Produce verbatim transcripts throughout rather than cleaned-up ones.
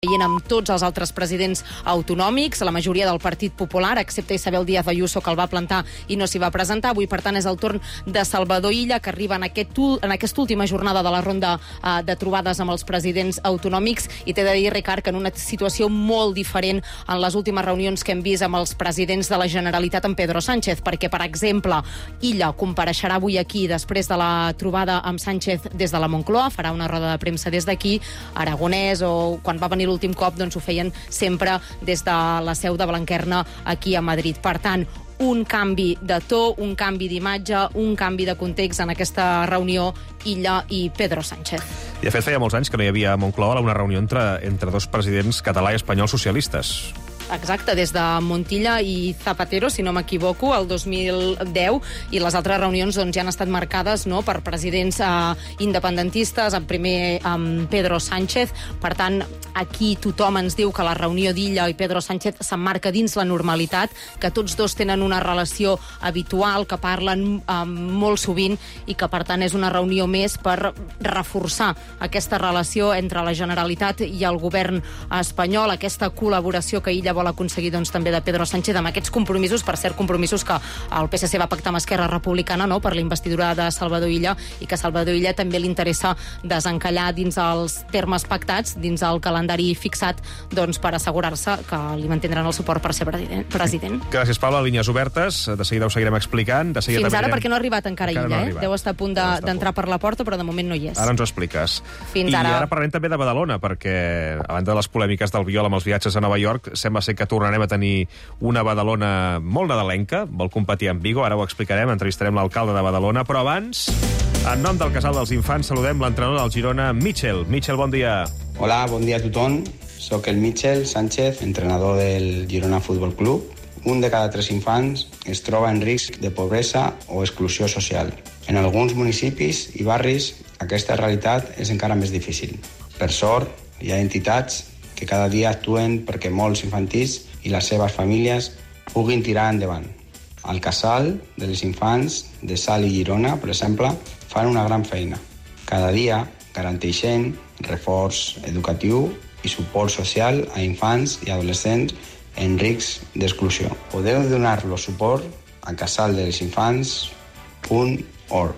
veient amb tots els altres presidents autonòmics, la majoria del Partit Popular, excepte Isabel Díaz Ayuso, que el va plantar i no s'hi va presentar. Avui, per tant, és el torn de Salvador Illa, que arriba en, aquest, en aquesta última jornada de la ronda uh, de trobades amb els presidents autonòmics, i t'he de dir, Ricard, que en una situació molt diferent en les últimes reunions que hem vist amb els presidents de la Generalitat amb Pedro Sánchez, perquè, per exemple, Illa compareixerà avui aquí després de la trobada amb Sánchez des de la Moncloa, farà una roda de premsa des d'aquí. Aragonès, o quan va venir l'últim cop, doncs ho feien sempre des de la seu de Blanquerna aquí a Madrid. Per tant, un canvi de to, un canvi d'imatge, un canvi de context en aquesta reunió Illa i Pedro Sánchez. I de fet feia molts anys que no hi havia a Moncloa una reunió entre, entre dos presidents català i espanyol socialistes. Exacte, des de Montilla i Zapatero, si no m'equivoco, el dos mil deu, i les altres reunions doncs, ja han estat marcades, no?, per presidents eh, independentistes, en primer amb Pedro Sánchez. Per tant, aquí tothom ens diu que la reunió d'Illa i Pedro Sánchez s'emmarca dins la normalitat, que tots dos tenen una relació habitual, que parlen eh, molt sovint, i que, per tant, és una reunió més per reforçar aquesta relació entre la Generalitat i el govern espanyol, aquesta col·laboració que Illa vol aconseguir doncs, també de Pedro Sánchez amb aquests compromisos, per cert, compromisos que el P S C va pactar amb Esquerra Republicana, no?, per la investidura de Salvador Illa, i que a Salvador Illa també li interessa desencallar dins els termes pactats, dins el calendari fixat, doncs, per assegurar-se que li mantindran el suport per ser president. Gràcies, Paula. Línies obertes. De seguida ho seguirem explicant. De seguida Fins ara, anirem... perquè no ha arribat encara, encara Illa, no eh? Arribat. Deu estar a punt d'entrar de, per la porta, però de moment no hi és. Ara ens ho expliques. Fins I ara. ara parlem també de Badalona, perquè a banda de les polèmiques del Biol amb els viatges a Nova York, sembla ser que tornarem a tenir una Badalona molt nadalenca, vol competir amb Vigo, ara ho explicarem, entrevistarem l'alcalde de Badalona, però abans, en nom del Casal dels Infants, saludem l'entrenador del Girona, Mitchell. Mitchell, bon dia. Hola, bon dia a tothom. Soc el Mitchell Sánchez, entrenador del Girona Futbol Club. Un de cada tres infants es troba en risc de pobresa o exclusió social. En alguns municipis i barris aquesta realitat és encara més difícil. Per sort, hi ha entitats que cada dia actuen perquè molts infantils i les seves famílies puguin tirar endavant. Al Casal de les Infants de Salt i Girona, per exemple, fan una gran feina. Cada dia garanteixen reforç educatiu i suport social a infants i adolescents en risc d'exclusió. Podeu donar-los suport a casal de les infants punt org.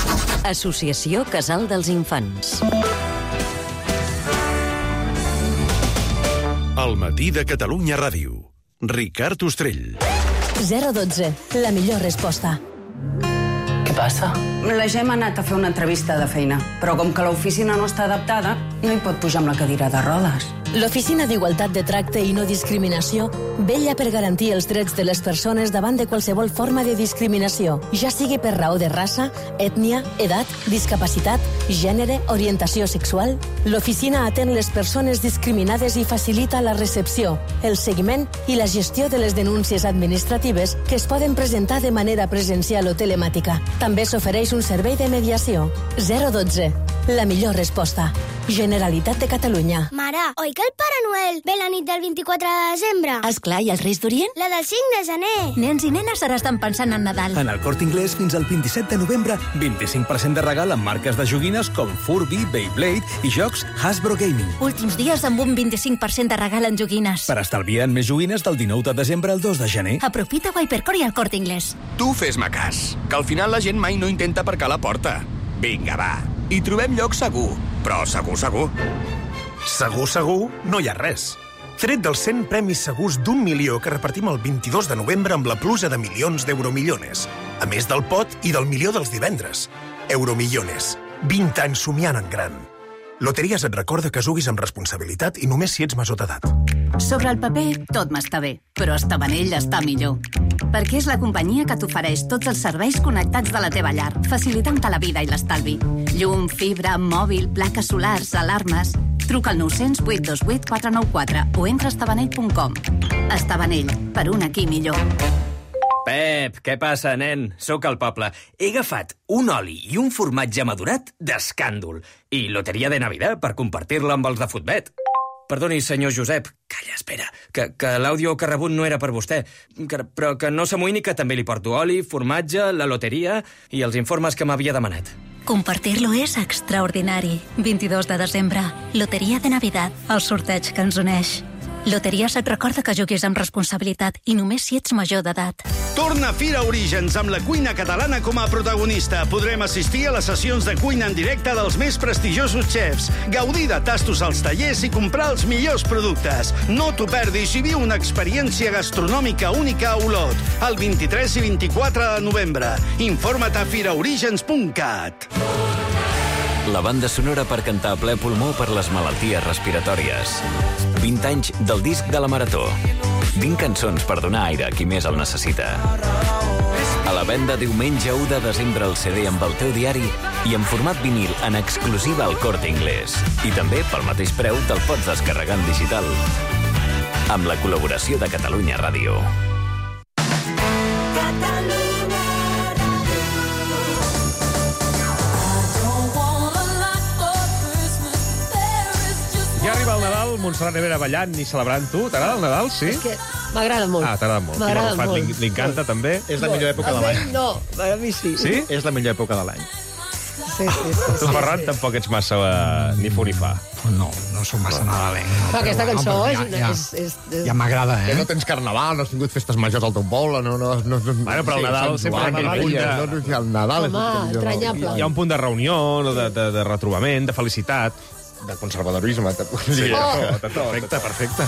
Associació Casal dels Infants. El matí de Catalunya Ràdio. Ricard Ostrell. zero dotze, la millor resposta. Què passa? La Gemma ha anat a fer una entrevista de feina, però com que l'oficina no està adaptada, no hi pot pujar amb la cadira de rodes. L'Oficina d'Igualtat de Tracte i No Discriminació vetlla per garantir els drets de les persones davant de qualsevol forma de discriminació, ja sigui per raó de raça, ètnia, edat, discapacitat, gènere, orientació sexual. L'oficina atén les persones discriminades i facilita la recepció, el seguiment i la gestió de les denúncies administratives que es poden presentar de manera presencial o telemàtica. També s'ofereix un servei de mediació. zero dotze, la millor resposta. Generalitat de Catalunya. Mare, oi que el Pare Noel ve la nit del vint-i-quatre de desembre? Esclar, i els Reis d'Orient? La del cinc de gener. Nens i nenes ara estan pensant en Nadal. En el Corte Inglés, fins al vint-i-set de novembre, vint-i-cinc per cent de regal amb marques de joguines com Furby, Beyblade i jocs Hasbro Gaming. Últims dies amb un vint-i-cinc per cent de regal en joguines. Per estalviar en més joguines del dinou de desembre al dos de gener. Aprofita a Hypercore i al Corte Inglés. Tu fes-me cas, que al final la gent mai no intenta aparcar a la porta. Vinga, va, hi trobem lloc segur, però segur, segur. Segur, segur, no hi ha res. Tret dels cent premis segurs d'un milió que repartim el vint-i-dos de novembre amb la pluja de milions d'Euromillones. A més del pot i del milió dels divendres. Euromillones. vint anys somiant en gran. Loteries et recorda que juguis amb responsabilitat i només si ets major d'edat. Sobre el paper, tot m'està bé, però Estabanell està millor. Perquè és la companyia que t'ofereix tots els serveis connectats de la teva llar, facilitant-te la vida i l'estalvi. Llum, fibra, mòbil, plaques solars, alarmes... Truca al nou zero zero, vuit dos vuit, quatre nou quatre o entra a estabanell punt com. Estabanell, per un aquí millor. Pep, què passa, nen? Soc al poble. He agafat un oli i un formatge madurat d'escàndol i loteria de Navidad per compartir-la amb els de Futbet. Perdoni, senyor Josep. Calla, espera, que, que l'àudio que ha rebut no era per vostè. Que, però que no s'amoïni, que també li porto oli, formatge, la loteria i els informes que m'havia demanat. Compartir-lo és extraordinari. vint-i-dos de desembre, Loteria de Navidad, el sorteig que ens uneix. Loteries et recorda que juguis amb responsabilitat i només si ets major d'edat. Torna Fira Orígens amb la cuina catalana com a protagonista. Podrem assistir a les sessions de cuina en directe dels més prestigiosos xefs, gaudir de tastos als tallers i comprar els millors productes. No t'ho perdis i viu una experiència gastronòmica única a Olot, el vint-i-tres i vint-i-quatre de novembre. Informa't a firaorígens punt cat. La banda sonora per cantar a ple pulmó per les malalties respiratòries. vint anys del disc de la Marató. vint cançons per donar aire a qui més el necessita. A la venda diumenge u de desembre el C D amb el teu diari i en format vinil en exclusiva al Corte Inglés. I també pel mateix preu te'l pots descarregar en digital. Amb la col·laboració de Catalunya Ràdio. Ja arriba el Nadal, Montserrat Nevera ballant i celebrant tu. T'agrada el Nadal, sí? És que m'agrada molt. Ah, t'agrada molt. M'agrada I molt. Li, li encanta, també? És la millor època de l'any. No, a mi sí. Sí? És la millor època de l'any. Sí, sí, sí. Tu, Ferran, sí, sí. Tampoc ets massa uh, ni fu ni fa. No, no soc massa nadalenc. No, però aquesta però, cançó no, és, ja, ja, és, és, és... ja m'agrada, eh? Que no tens carnaval, no has tingut festes majors al teu poble, no... no, no, no bueno, però el Nadal sí, sempre Joan, aquell Nadal, punt de... no, no, el Nadal Home, és... entranyable. Hi ha un punt de reunió, de, de, de retrobament, de felicitat. De conservadorisme. Sí, oh. Perfecte, perfecte.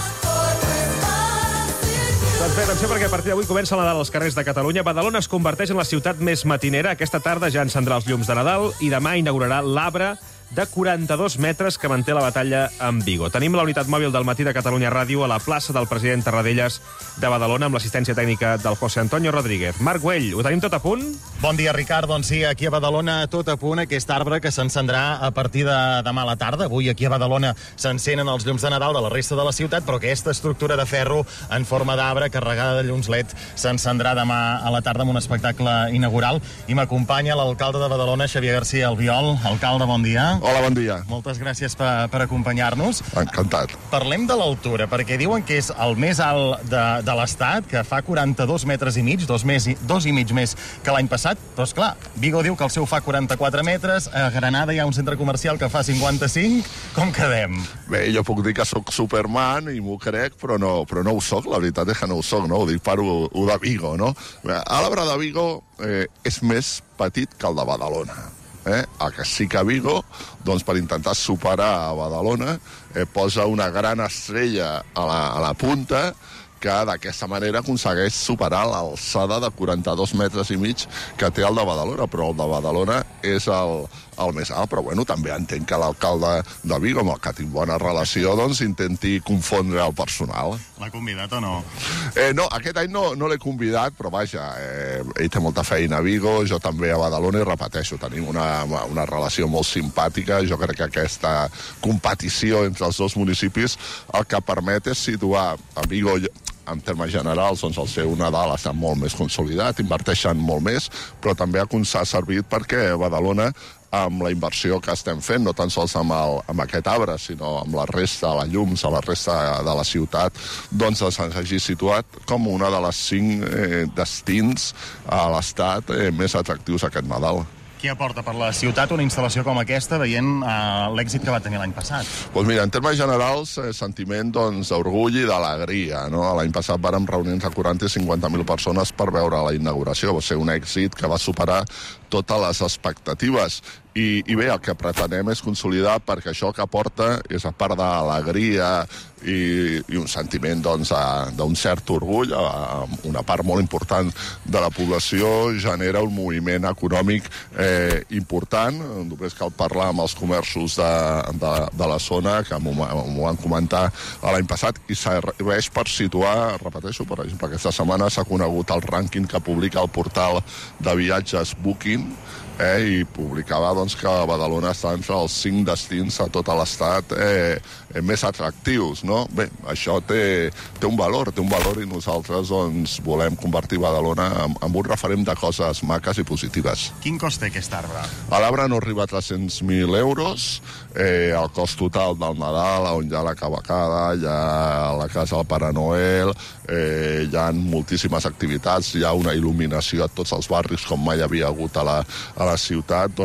Doncs bé, atenció, perquè a partir d'avui comença el Nadal als carrers de Catalunya. Badalona es converteix en la ciutat més matinera. Aquesta tarda ja encendrà els llums de Nadal i demà inaugurarà l'arbre de quaranta-dos metres que manté la batalla amb Vigo. Tenim la unitat mòbil del matí de Catalunya Ràdio a la plaça del president Tarradellas de Badalona amb l'assistència tècnica del José Antonio Rodríguez. Marc Güell, ho tenim tot a punt? Bon dia, Ricard. Doncs sí, aquí a Badalona tot a punt, aquest arbre que s'encendrà a partir de demà a la tarda. Avui aquí a Badalona s'encenen els llums de Nadal de la resta de la ciutat, però aquesta estructura de ferro en forma d'arbre carregada de llums L E D s'encendrà demà a la tarda amb un espectacle inaugural. I m'acompanya l'alcalde de Badalona, Xavier García Albiol. Alcalde, bon dia. Hola, bon dia. Moltes gràcies per, per acompanyar-nos. Encantat. Parlem de l'altura, perquè diuen que és el més alt de, de l'Estat, que fa quaranta-dos metres i mig, dos, més, dos i mig més que l'any passat, però esclar, Vigo diu que el seu fa quaranta-quatre metres, a Granada hi ha un centre comercial que fa cinquanta-cinc, com quedem? Bé, jo puc dir que sóc Superman i m'ho crec, però no, però no ho soc, la veritat és que no ho soc, no? Ho dic per ho, ho de Vigo, no? L'arbre de Vigo eh, és més petit que el de Badalona. Eh? El que sí que Vigo, doncs, per intentar superar a Badalona, eh, posa una gran estrella a la, a la punta que d'aquesta manera aconsegueix superar l'alçada de quaranta-dos metres i mig que té el de Badalona, però el de Badalona és el, el més alt, però bueno, també entenc que l'alcalde de Vigo, amb el que tinc bona relació, doncs intenti confondre el personal. L'ha convidat o no? Eh, no, aquest any no, no l'he convidat, però vaja, eh, ell té molta feina a Vigo, jo també a Badalona, i repeteixo, tenim una, una relació molt simpàtica. Jo crec que aquesta competició entre els dos municipis el que permet és situar a Vigo, en termes generals, doncs el seu Nadal està molt més consolidat, inverteixen molt més, però també ha servit perquè Badalona, amb la inversió que estem fent, no tan sols amb, el, amb aquest arbre, sinó amb la resta, la llums, a la resta de la ciutat, doncs s'hagi situat com una de les cinc eh, destins a l'Estat eh, més atractius aquest Nadal. Què aporta per la ciutat una instal·lació com aquesta, veient eh, l'èxit que va tenir l'any passat? Doncs mira, en termes generals, eh, sentiment doncs, d'orgull i d'alegria. No? L'any passat vàrem reunir entre quaranta i cinquanta mil persones per veure la inauguració. Va ser un èxit que va superar totes les expectatives. I, I bé, el que pretenem és consolidar, perquè això que aporta és, a part d'alegria i, i un sentiment doncs, d'un cert orgull, a, a una part molt important de la població, genera un moviment econòmic eh, important. Només cal parlar amb els comerços de, de, de la zona, que m'ho van comentar l'any passat, i serveix per situar, repeteixo, per exemple, aquesta setmana s'ha conegut el rànquing que publica el portal de viatges Booking, Eh, i publicava doncs, que Badalona està entre els cinc destins a tot l'Estat eh, eh, més atractius. No? Bé, això té, té un valor, té un valor i nosaltres doncs, volem convertir Badalona en, en un referent de coses maques i positives. Quin cost té aquest arbre? L'arbre no arriba a tres-cents mil euros, eh, el cost total del Nadal, on hi ha la cavalcada, hi ha la casa del Pare Noel, eh, hi ha moltíssimes activitats, hi ha una il·luminació a tots els barris com mai havia hagut a la, a la ciutat, doncs entre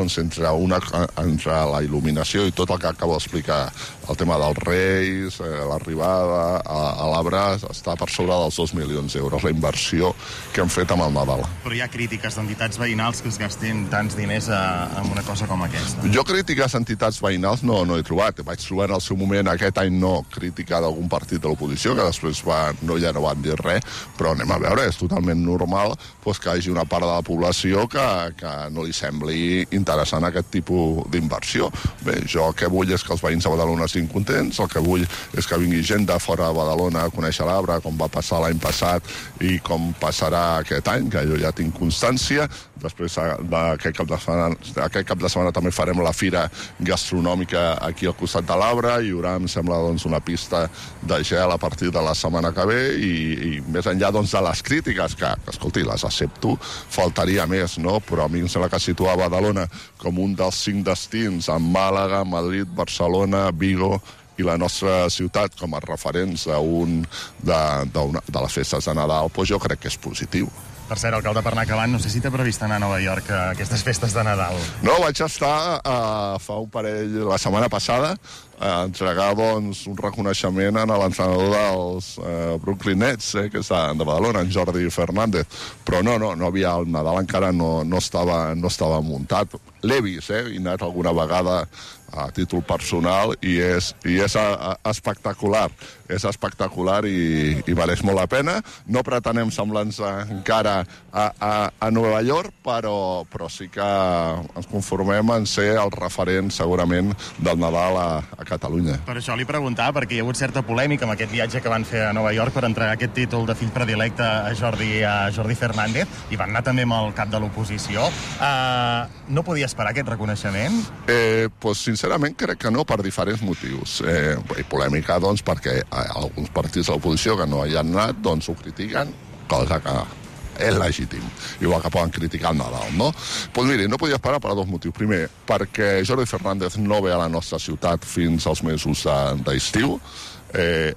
entre, una, entre la il·luminació i tot el que acabo d'explicar, el tema dels Reis, eh, l'arribada a, a l'arbre, està per sobre dels dos milions d'euros, la inversió que han fet amb el Nadal. Però hi ha crítiques d'entitats veïnals que es gastin tants diners a, en una cosa com aquesta. Jo crítiques a entitats veïnals no, no he trobat. Vaig trobar en el seu moment, aquest any no, crítica d'algun partit de l'oposició, que després va, no, ja no van dir res, però anem a veure, és totalment normal pues, que hi hagi una part de la població que, que no li sembli interessant aquest tipus d'inversió. Bé, jo el que vull és que els veïns de Badalona estiguin contents, el que vull és que vingui gent de fora de Badalona a conèixer l'arbre, com va passar l'any passat i com passarà aquest any, que jo ja tinc constància. Després d'aquest cap de setmana, aquest cap de setmana també farem la fira gastronòmica aquí al costat de l'arbre, i hi haurà, em sembla, doncs, una pista de gel a partir de la setmana que ve, i, i més enllà doncs, de les crítiques, que, que, escolti, les accepto, faltaria més, no? Però a mi em sembla que situar Badalona com un dels cinc destins, amb Màlaga, Madrid, Barcelona, Vigo i la nostra ciutat com a referents a un de, de, una, de les festes de Nadal, doncs jo crec que és positiu. Per cert, alcalde, per anar acabant, no sé si té previst anar a Nova York a aquestes festes de Nadal. No, vaig estar uh, fa un parell, la setmana passada, a entregar doncs, un reconeixement a l'entrenador dels uh, Brooklyn Nets, eh, que és de Badalona, en Jordi Fernández. Però no, no, no havia, el Nadal encara no, no, estava, no estava muntat. L'he vist, eh, he anat alguna vegada a títol personal i és, i és a, a, espectacular. És espectacular i, i valeix molt la pena. No pretenem semblança encara a, a, a Nova York, però, però sí que ens conformem en ser el referent, segurament, del Nadal a, a Catalunya. Per això li preguntava, perquè hi ha hagut certa polèmica amb aquest viatge que van fer a Nova York per entregar aquest títol de fill predilecte a Jordi, a Jordi Fernández, i van anar també amb el cap de l'oposició. Uh, no podia esperar aquest reconeixement? Eh, pues, sincerament, crec que no, per diferents motius. Eh, i polèmica, doncs, perquè alguns partits de l'oposició que no hi han anat, doncs ho critiquen, cosa que és legítim, igual que poden criticar el Nadal, no? Doncs miri, no podia esperar per a dos motius. Primer, perquè Jordi Fernández no ve a la nostra ciutat fins als mesos d'estiu. Eh,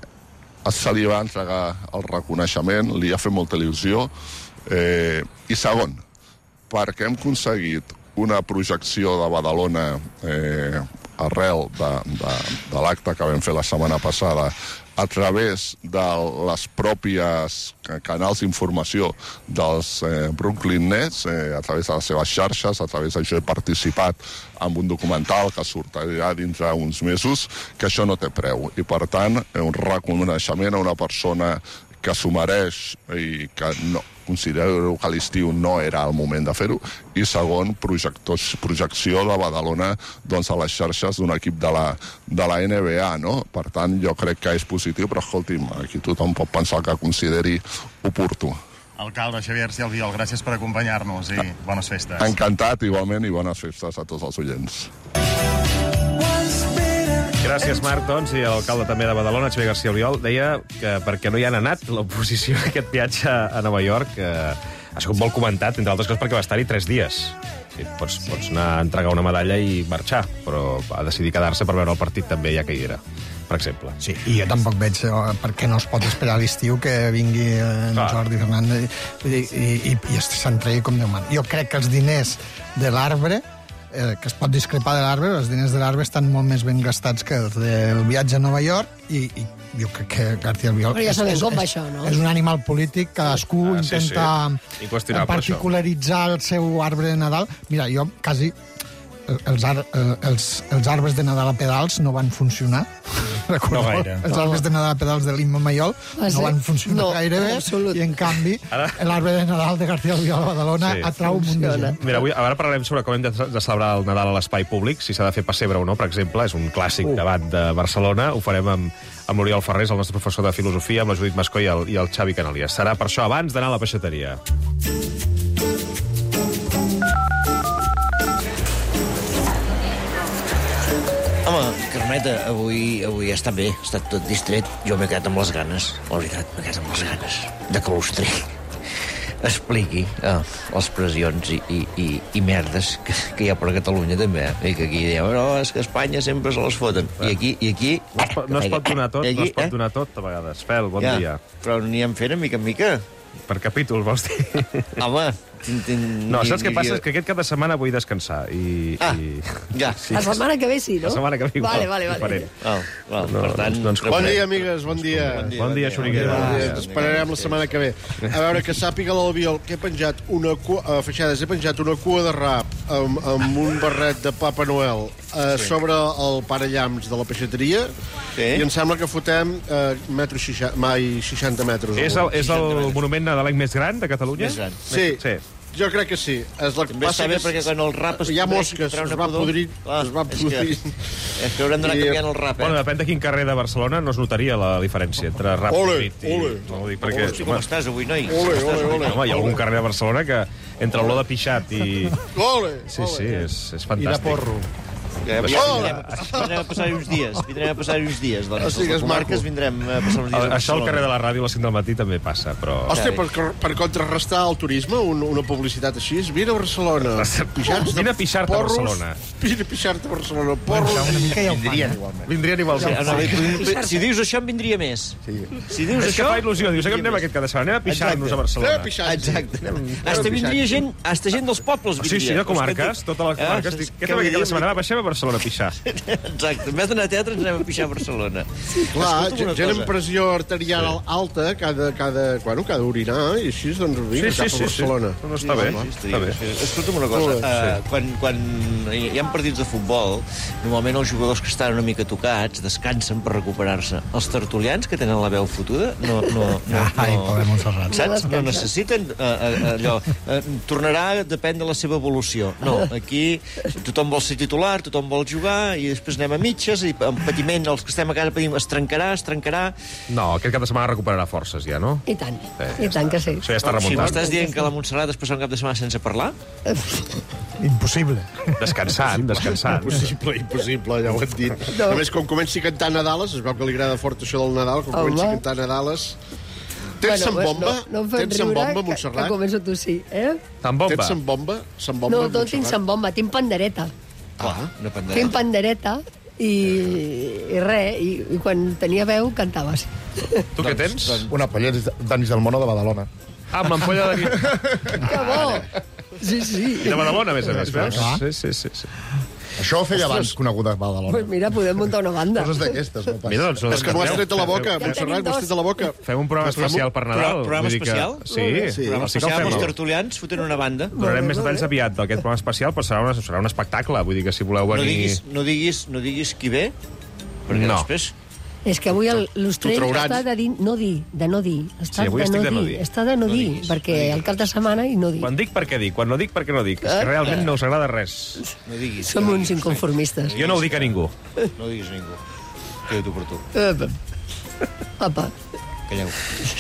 se li va entregar el reconeixement, li ha fet molta il·lusió. Eh, I segon, perquè hem aconseguit una projecció de Badalona eh, arrel de, de, de l'acte que vam fer la setmana passada a través de les pròpies canals d'informació dels eh, Brooklyn Nets, eh, a través de les seves xarxes, a través de jo he participat en un documental que sortirà dintre uns mesos, que això no té preu. I, per tant, un reconeixement a una persona que s'ho mereix i que no, considero que l'estiu no era el moment de fer-ho, i segon, projecció de Badalona doncs, a les xarxes d'un equip de la, de la N B A, no? Per tant, jo crec que és positiu, però escolti'm, aquí tothom pot pensar el que consideri oportú. Alcalde Xavier García Albiol, gràcies per acompanyar-nos i bones festes. Encantat, igualment, i bones festes a tots els oients. Gràcies, Marc, doncs, i l'alcalde també de Badalona, Xavier García Albiol, deia que perquè no hi han anat l'oposició a aquest viatge a Nova York, eh, ha sigut molt comentat, entre altres coses perquè va estar-hi tres dies. Sí, pots, pots anar a entregar una medalla i marxar, però va decidir quedar-se per veure el partit també, ja que hi era, per exemple. Sí, i jo tampoc veig per què no es pot esperar a l'estiu que vingui en Clar. Jordi Fernández i, i, i, i s'entregui com Déu mana. Jo crec que els diners de l'arbre, eh, que es pot discrepar de l'arbre, els diners de l'arbre estan molt més ben gastats que els del viatge a Nova York, i, i jo crec que García Albiol Però ja sabem és, com va és, això, no? és un animal polític, cadascú ah, sí, intenta sí. particularitzar el seu arbre de Nadal. Mira, jo quasi els, ar, els, els arbres de Nadal a pedals no van funcionar. No gaire. Els arbres de Nadal a pedals de l'Imma Mayol ah, sí? no van funcionar no, gaire bé, i en canvi l'arbre de Nadal de García Albiol a Badalona sí. atrau un munt de gent. Mira, avui, ara parlarem sobre com hem de, de celebrar el Nadal a l'espai públic, si s'ha de fer pessebre o no, per exemple, és un clàssic uh. debat de Barcelona, ho farem amb, amb l'Oriol Ferrés, el nostre professor de filosofia, amb la Judit Mascó i el, i el Xavi Canalies. Serà per això abans d'anar a la peixateria. Home, Carmeta, avui, avui ha estat bé, ha estat tot distret. Jo m'he quedat amb les ganes, la veritat, m'he quedat amb les ganes de que l'Austri expliqui eh, les pressions i, i, i, i merdes que, que hi ha per Catalunya, també. Eh? I que aquí diuen, no, és que a Espanya sempre se les foten. I aquí... I aquí no, es pot, no es pot donar tot, aquí, no es pot donar tot, a vegades. Fel, bon ja, dia. Però n'hi hem fet a mica en mica. Per capítol, vols dir? Home... No, saps què passa? És que aquest cap de setmana vull descansar. I, ah, i... ja. La setmana que ve sí, no? La setmana que ve igual. Vale, vale, vale. Oh, well, no, per tant... No, bon dia, amigues, bon dia. Bon dia, bon dia Xuriguera. Bon dia. Ens esperarem la setmana que ve. A veure, que sàpiga l'Albiol que he penjat una cua... A Feixades he penjat una cua de rap amb, amb un barret de Papa Noel eh, sí. sobre el parellams de la peixateria sí. i em sembla que fotem eh, metro seixanta, mai seixanta metres. És el, és el monument nadalenc més gran de Catalunya? Més gran. Sí. sí. Jo crec que sí. És la... També està bé perquè quan el rap es hi ha mosques, es va podrir. Ah, es va podrir. És que, és que haurem d'anar canviant el rap, eh? Bueno, depèn de quin carrer de Barcelona no es notaria la diferència entre rap ole, i pit. I... Ole, no, dic perquè, Hosti, com estàs avui, noi? Ole, ole, ole. Home, hi ha algun carrer de Barcelona que entre olor de pixat i... Ole, sí, sí, és, és fantàstic. I de porro. Ja, ja vindrem, vindrem a passar uns dies. Vindrem a passar uns dies. Doncs, o sigui, les comarques vindrem a passar uns dies a Barcelona. Això al carrer de la ràdio a les cinc del matí també passa, però... Hòstia, per, per contrarrestar el turisme, un, una publicitat així, vine a Barcelona. Pixats vine a pixar-te a Barcelona. Vine a pixar-te a Barcelona. Porros. Una mica ja ho fan, vindrien igualment. Vindrien igualment. Si dius això, em vindria més. Si dius és això... que fa il·lusió. Dius que anem aquest cada setmana. Anem a pixar-nos a Barcelona. Exacte. Hasta vindria gent, hasta gent dels pobles vindria. Sí, sí, de comarques, totes les comarques. Què fem aquest cada setmana? Baixem a Barcelona a pixar. Exacte, en vez d'anar a teatre ens anem a pixar a Barcelona. Sí, clar, gent amb pressió arterial sí. alta, cada, cada, bueno, cada orinar, i així, doncs, vinga, sí, sí, cap a Barcelona. Sí, sí. No, està bé, sí, està bé. Escolta'm una cosa, uh, sí. quan, quan hi ha partits de futbol, normalment els jugadors que estan una mica tocats descansen per recuperar-se. Els tertulians, que tenen la veu fotuda, no... no, no, Ai, no poder Montserrat. Saps? No necessiten uh, uh, allò. Uh, tornarà, depèn de la seva evolució. No, aquí tothom vol ser titular, tothom vol jugar, i després anem a mitges, i amb patiment, els que estem a casa patim, es trencarà, es trencarà... No, aquest cap de setmana recuperarà forces, ja, no? I tant, sí, i tant que sí. Això ja està remuntant. Si m'estàs dient que la Montserrat després fa un cap de setmana sense parlar? Impossible. Descansant, descansant. Impossible, impossible, ja ho hem dit. No. A més, com comenci a cantar Nadales, es veu que li agrada fort això del Nadal, com comenci a cantar Nadales... Tens bueno, en bomba? No, no em Tens en bomba, Montserrat? Que, que començo tu sí, eh? En bomba? Tens en bomba? Sen bomba, no, no tinc en bomba, tinc pandereta. Ah, una pandereta. Tinc pandereta i, i res, i, i quan tenia veu cantava així. Tu què tens? Una polla d'Anis del Mono de Badalona. Ah, amb l'ampolla de nit. Que bo! Sí, sí. I de Badalona, a més a més, veus? Sí, sí, sí. sí. Això ho feia abans coneguda a Badalona. Pues mira, podem muntar una banda. Coses d'aquestes, no passa. Mira, doncs, és que no has tret de la boca, Montserrat, no has tret de la boca. Fem un programa especial per Nadal. Programa especial? Sí, sí. Programa especial amb els tertulians, fotent una banda. Donarem més detalls aviat d'aquest programa especial, però serà, una, serà un espectacle. Vull dir que si voleu venir... No diguis, no diguis, no diguis qui ve, perquè no. després... És que avui l'Ostrell està de dir, no dir, de no dir. Està sí, avui de estic no, de no dir. dir. Està de no, no dir, diguis, perquè no el cap de setmana i no dir. Quan dic, per què dic? Quan no dic, per què no dic? És que realment no us agrada res. No diguis. Som uns inconformistes. Jo no ho dic a ningú. No diguis a ningú. Quedo per tu. Apa. Calleu.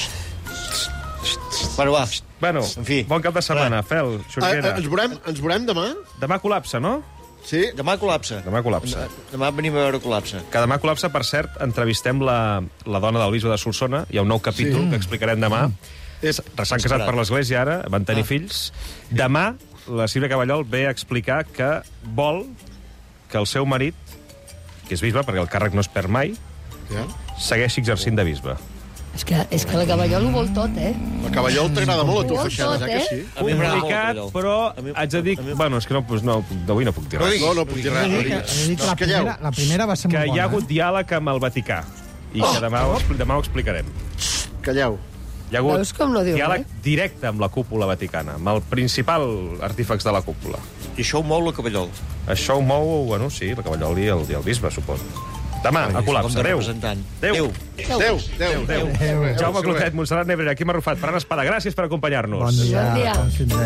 Bueno, va. Bueno, en fi. Bon cap de setmana. Fel, Xuriguera. Ens veurem, ens veurem demà? Demà col·lapsa, no? Sí. Demà col·lapsa. Demà col·lapsa. Demà venim a veure col·lapsa. Que demà col·lapsa, per cert, entrevistem la, la dona del bisbe de Solsona. Hi ha un nou capítol sí. que explicarem demà. Mm. S'han casat per l'església ara, van tenir ah. fills. Demà, la Sílvia Caballol ve a explicar que vol que el seu marit, que és bisbe, perquè el càrrec no es perd mai, ja. segueixi exercint de bisbe. És que, és que la Caballol ho vol tot, eh? La Caballol t'agrada molt a tu, Feixades, eh, que sí? A mi m'agrada molt, però haig de dir... Bueno, és que no, no, avui no puc dir res. No, no puc dir res. La primera, la primera va ser molt bona. Que hi ha hagut eh? diàleg amb el Vaticà. I oh. que demà, demà ho explicarem. Calleu. Hi ha hagut Veus com no diu, diàleg eh? directe amb la cúpula vaticana, amb el principal artífex de la cúpula. I això ho mou la Caballol? Això ho mou, bueno, sí, la Caballol i el, i el bisbe, suposo. Demà, a col·lapse. Adéu. Adéu. Adéu. Adéu. Adéu. Jaume Clotet, Montserrat Nebrera, Quim Arrufat, Ferran Espada, gràcies per acompanyar-nos. Bon dia. Bon dia.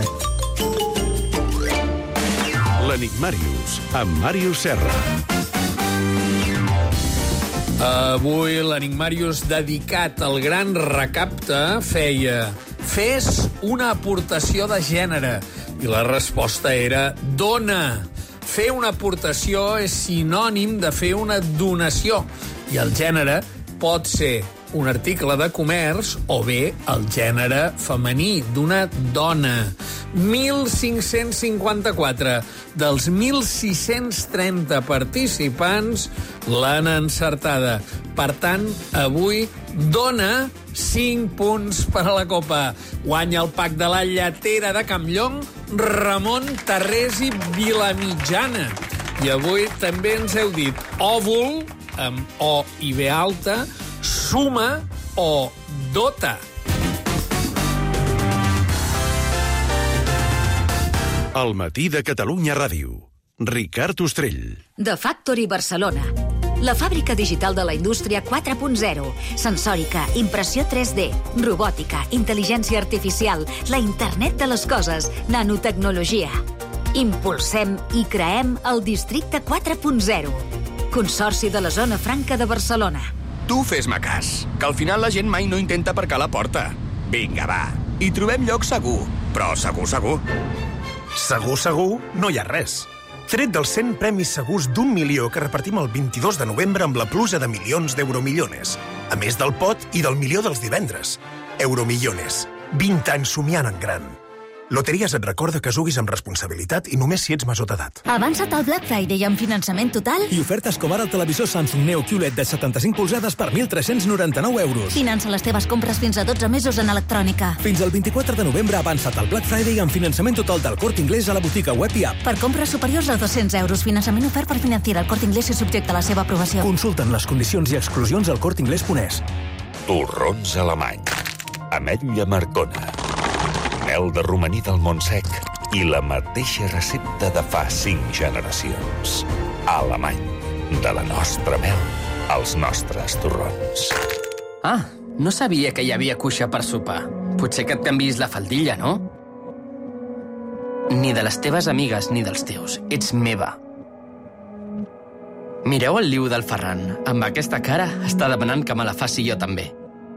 L'Enigmàrius, amb Màrius Serra. Avui l'Enigmàrius dedicat al gran recapte feia fes una aportació de gènere i la resposta era dona. Fer una aportació és sinònim de fer una donació i el gènere pot ser un article de comerç o bé el gènere femení d'una dona. mil cinc-cents cinquanta-quatre dels mil sis-cents trenta participants l'han encertada. Per tant, avui dona cinc punts per a la Copa. Guanya el pack de la lletera de Campllong, Ramon Tarrés i Vilamitjana. I avui també ens heu dit òvul, amb O i B alta, suma o dota. El matí de Catalunya Ràdio. Ricard Ostrell. The Factory Barcelona. La fàbrica digital de la indústria quatre punt zero. Sensòrica, impressió tres D, robòtica, intel·ligència artificial, la internet de les coses, nanotecnologia. Impulsem i creem el districte quatre punt zero. Consorci de la Zona Franca de Barcelona. Tu fes-me cas, que al final la gent mai no intenta aparcar la porta. Vinga, va. I trobem lloc segur, però segur, segur. Segur, segur, no hi ha res. Tret dels cent premis segurs d'un milió que repartim el vint-i-dos de novembre amb la pluja de milions d'euromillones. A més del pot i del milió dels divendres. Euromillones. vint anys somiant en gran. Loteries et recorda que juguis amb responsabilitat i només si ets major d'edat. Avança't al Black Friday amb finançament total i ofertes com ara el televisor Samsung Neo Q L E D de setanta-cinc polzades per mil tres-cents noranta-nou euros. Finança les teves compres fins a dotze mesos en electrònica. Fins al vint-i-quatre de novembre avança't al Black Friday amb finançament total del Corte Inglés a la botiga web i app. Per compres superiors a dos-cents euros, finançament ofert per Financiera al Corte Inglés i subjecte a la seva aprovació. Consulten les condicions i exclusions al corte inglés punt es. Torrons alemany. Ametlla Marcona. Mel de romaní del Montsec i la mateixa recepta de fa cinc generacions. Alemany. De la nostra mel als nostres torrons. Ah, no sabia que hi havia cuixa per sopar. Potser que et canviïs la faldilla, no? Ni de les teves amigues ni dels teus. Ets meva. Mireu el liu del Ferran. Amb aquesta cara està demanant que me la faci jo també.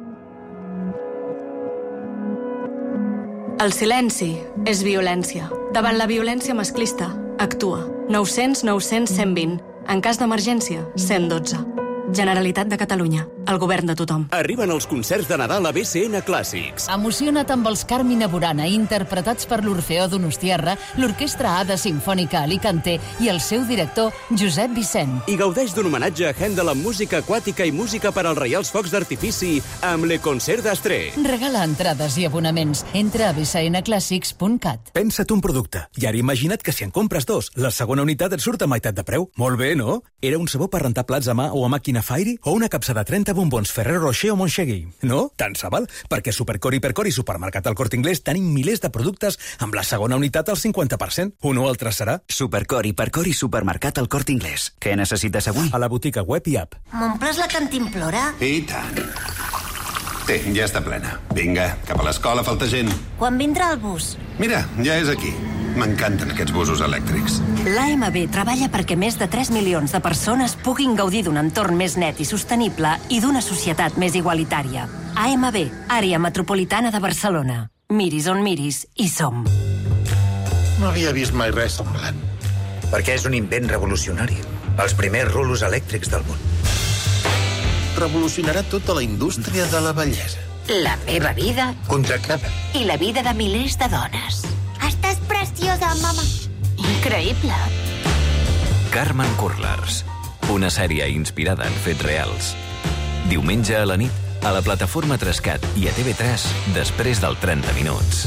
El silenci és violència. Davant la violència masclista, actua. nou cents nou cents cent vint. En cas d'emergència, cent dotze. Generalitat de Catalunya. El govern de tothom. Arriben els concerts de Nadal a B C N Clàssics. Emociona't amb els Carmina Burana, interpretats per l'Orfeó Donostiarra, l'Orquestra Ada Simfònica Alicante i el seu director, Josep Vicent. I gaudeix d'un homenatge a Händel amb música aquàtica i música per als Reials Focs d'Artifici amb Le Concert d'Astré. Regala entrades i abonaments. Entra a b c n clàssics punt cat. Pensa't un producte. I ara imagina't que si en compres dos, la segona unitat et surt a meitat de preu. Molt bé, no? Era un sabó per rentar plats a mà o a màquina Fairy o una capsa de trenta bombons Ferrero Rocher o Monchegui. No? Tant se val, perquè Supercor, Hipercor i Supermercat al Corte Inglés tenim milers de productes amb la segona unitat al cinquanta per cent. Un o altre serà. Supercor, Hipercor i Supermercat al Corte Inglés. Què necessites avui? A la botiga web i app. M'omples la cantimplora? I tant. Té, ja està plena. Vinga, cap a l'escola, falta gent. Quan vindrà el bus? Mira, ja és aquí. M'encanten aquests busos elèctrics. L'A M B treballa perquè més de tres milions de persones puguin gaudir d'un entorn més net i sostenible i d'una societat més igualitària. A M B, Àrea Metropolitana de Barcelona. Miris on miris, hi som. No havia vist mai res semblant. Perquè és un invent revolucionari. Els primers rulos elèctrics del món. Revolucionarà tota la indústria de la bellesa. La meva vida contractada. i la vida de milers de dones. Estàs preciosa, mama. Increïble. Carmen Curlers, una sèrie inspirada en fets reals. Diumenge a la nit, a la plataforma Trescat i a T V tres, després del trenta minuts.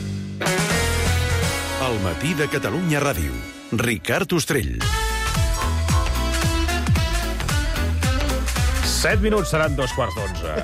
El matí de Catalunya Ràdio. Ricard Ostrell. Set minuts seran dos quarts d'onze.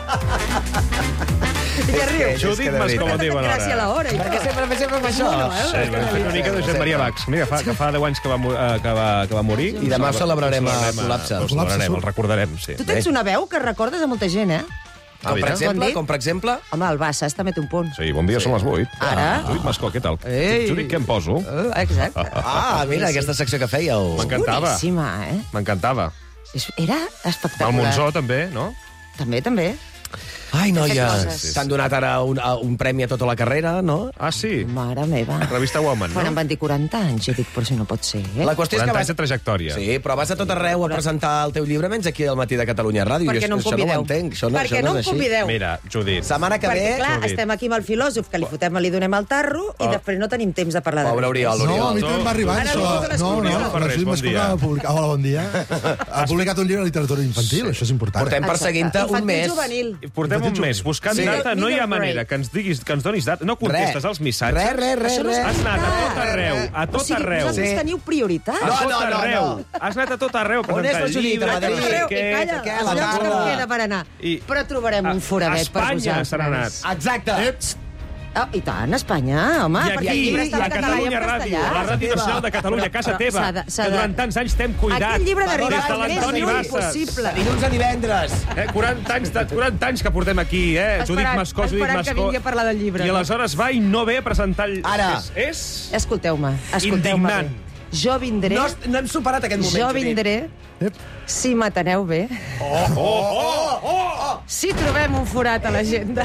I què riu? Judit Mascó, bon dia, bona Gràcies a l'hora. Perquè sempre, sempre fa això. Sí, hem fet una mica de Josep Maria Bax. Mira, fa, que fa deu anys que va, mo- eh, que va, que va morir. I demà celebrarem el col·lapse. El celebrarem, el recordarem, sí. Tu tens una veu que recordes a molta gent, eh? Com per exemple, com per exemple... Home, el Bassas també té un punt. Sí, bon dia, són les vuit. Ara? Judit Mascó, què tal? Ei. Judit, què em poso? Uh, exacte. Ah, mira, aquesta secció que fèieu. M'encantava. Boníssima, eh? M'encantava. És- Era espectacular. El Monzó, també, no? També, també. Ai, noia, Fes coses. s'han donat ara un, a- un premi a tota la carrera, no? Ah, sí? Mare meva. Revista Woman, Quan em no? van dir quaranta anys, jo dic, però si no pot ser, eh? La qüestió és que quaranta vas... anys de trajectòria. Sí, però vas a tot arreu a presentar el teu llibre, menys aquí al matí de Catalunya Ràdio. Per què I no em això no convideu? ho entenc. Això no, Per això què no no és em així. convideu? Mira, Judit. Setmana que ve... Perquè, clar, Judit. estem aquí amb el filòsof, que li fotem, li donem el tarro, i Oh. després no tenim temps de parlar de Pobre Oriol, No, a Oriol. mi també em va arribar Ara això. li foto les No, no, Oriol la Ferrés, Judit bon Mascó dia. ha publicat... Hola, bon dia. Ha publicat un llibre de literatura infantil, això és important. Portem eh? perseguint-te un Infantil mes. juvenil. Portem Portem un mes buscant Sí. data, no hi ha Middle manera que ens diguis que ens donis data. No contestes als missatges. Res, res, res, Això no res. Has anat a tot arreu, a tot O sigui, arreu. vosaltres teniu prioritat. A tot arreu. Has anat a tot arreu a On és presentar la el Judit, llibre. a Madrid? que no sé I què, calla, que els la llocs que taula. em queda per anar. I- Però trobarem A- un foradet a per Espanya vosaltres. se n'ha anat. Exacte. Oh, I tant, a Espanya, home, I perquè aquí, el llibre i està a en català i en Catalunya Ràdio, castellà. la Ràdio Nacional de Catalunya, casa Però teva, s'ha de- s'ha que de- durant tants anys t'hem cuidat. Aquest llibre d'arribar Des de al més l'Antoni lluny Bassas. possible. Dilluns a divendres. Eh, quaranta anys, de, quaranta anys que portem aquí, eh? Judit Esperant- Mascó, Judit esperant que Mascó. vingui a parlar del llibre, I no? aleshores va i no ve a presentar el... Ara. És, és... Escolteu-me, escolteu-me Indignant. bé. Jo vindré... No, no hem superat aquest moment, Jo Judit. vindré si m'ateneu bé. Oh, oh, oh, oh! Si trobem un forat a l'agenda.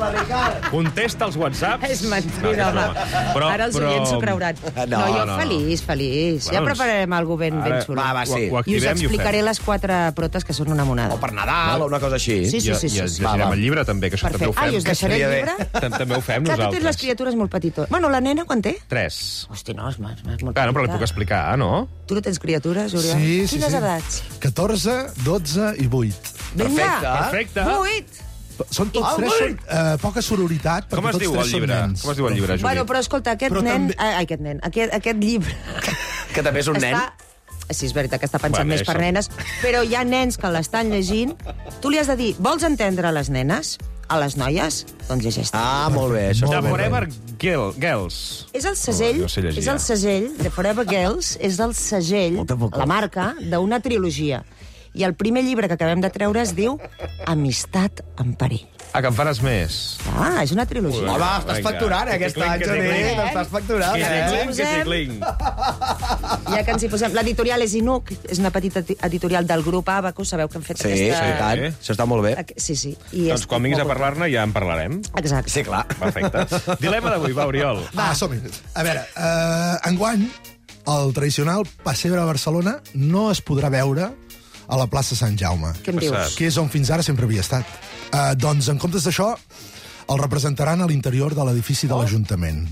Contesta els whatsapps. És mentida, home. Però- Ara els però- oients s'ho creuran. No, No, jo no, no. feliç, feliç. Bueno, Ja prepararem alguna ben, ben ara- xulo. Va, va, sí. Ho, ho I us activem i ho explicaré fem. les quatre protes que són una monada. O per Nadal o una cosa així. Sí, sí, sí. I, sí, i sí. llegirem Va, va. el llibre, també, que això també ho Perfecte. Ah, fem. i us deixaré el estaria llibre? Tam- També ho fem Clar, tu tens les nosaltres. criatures molt petites. Bueno, la nena, quan té? Tres. Hosti, no, és, és, és molt Bueno, però li petita. puc explicar, no? Tu no tens criatures, Oriol? Sí, sí, Quines sí. edats? catorze, dotze i vuit. Vinga, Perfecte. vuit. Són tots Ah, tres, vuit! són, eh, poca sororitat, perquè Com es tots diu tres el són llibre? nens. Com es diu el llibre, Judit? Bueno, però escolta, aquest Però nen... també- Ai, aquest nen, aquest, aquest llibre... Que també és un nen. Està... Sí, és veritat que està pensant Bueno, més per això. nenes, però hi ha nens que l'estan llegint. Tu li has de dir, vols entendre les nenes? A les noies? Doncs llegeix. Ah, molt bé. Això The està molt bé. Forever Girl, Girls. És el segell, No, no sé llegir, és el ja. segell, de Forever Girls, és el segell, la marca, d'una trilogia. I el primer llibre que acabem de treure es diu Amistat en perill. Ah, que en faràs més. Ah, és una trilogia. Home, estàs Vinga. facturant, eh, aquest Que any, cling, que Judit. cling. Estàs facturant, Que eh? cling, que cling. Ja que ens hi posem... L'editorial és Inuc, és una petita edi- editorial del grup Abacus, sabeu que han fet Sí, aquesta... sí, tant. Això està molt bé. Aqu- Sí, sí. I Doncs és quan vinguis a molt- parlar-ne ja en parlarem. Exacte. Sí, clar. Perfecte. Dilema d'avui, va, Oriol. Va, som-hi. A veure, eh, enguany, el tradicional pessebre a Barcelona no es podrà veure a la plaça Sant Jaume. Què em dius? Que és on fins ara sempre havia estat. Eh, doncs, en comptes d'això, el representaran a l'interior de l'edifici de l'Ajuntament.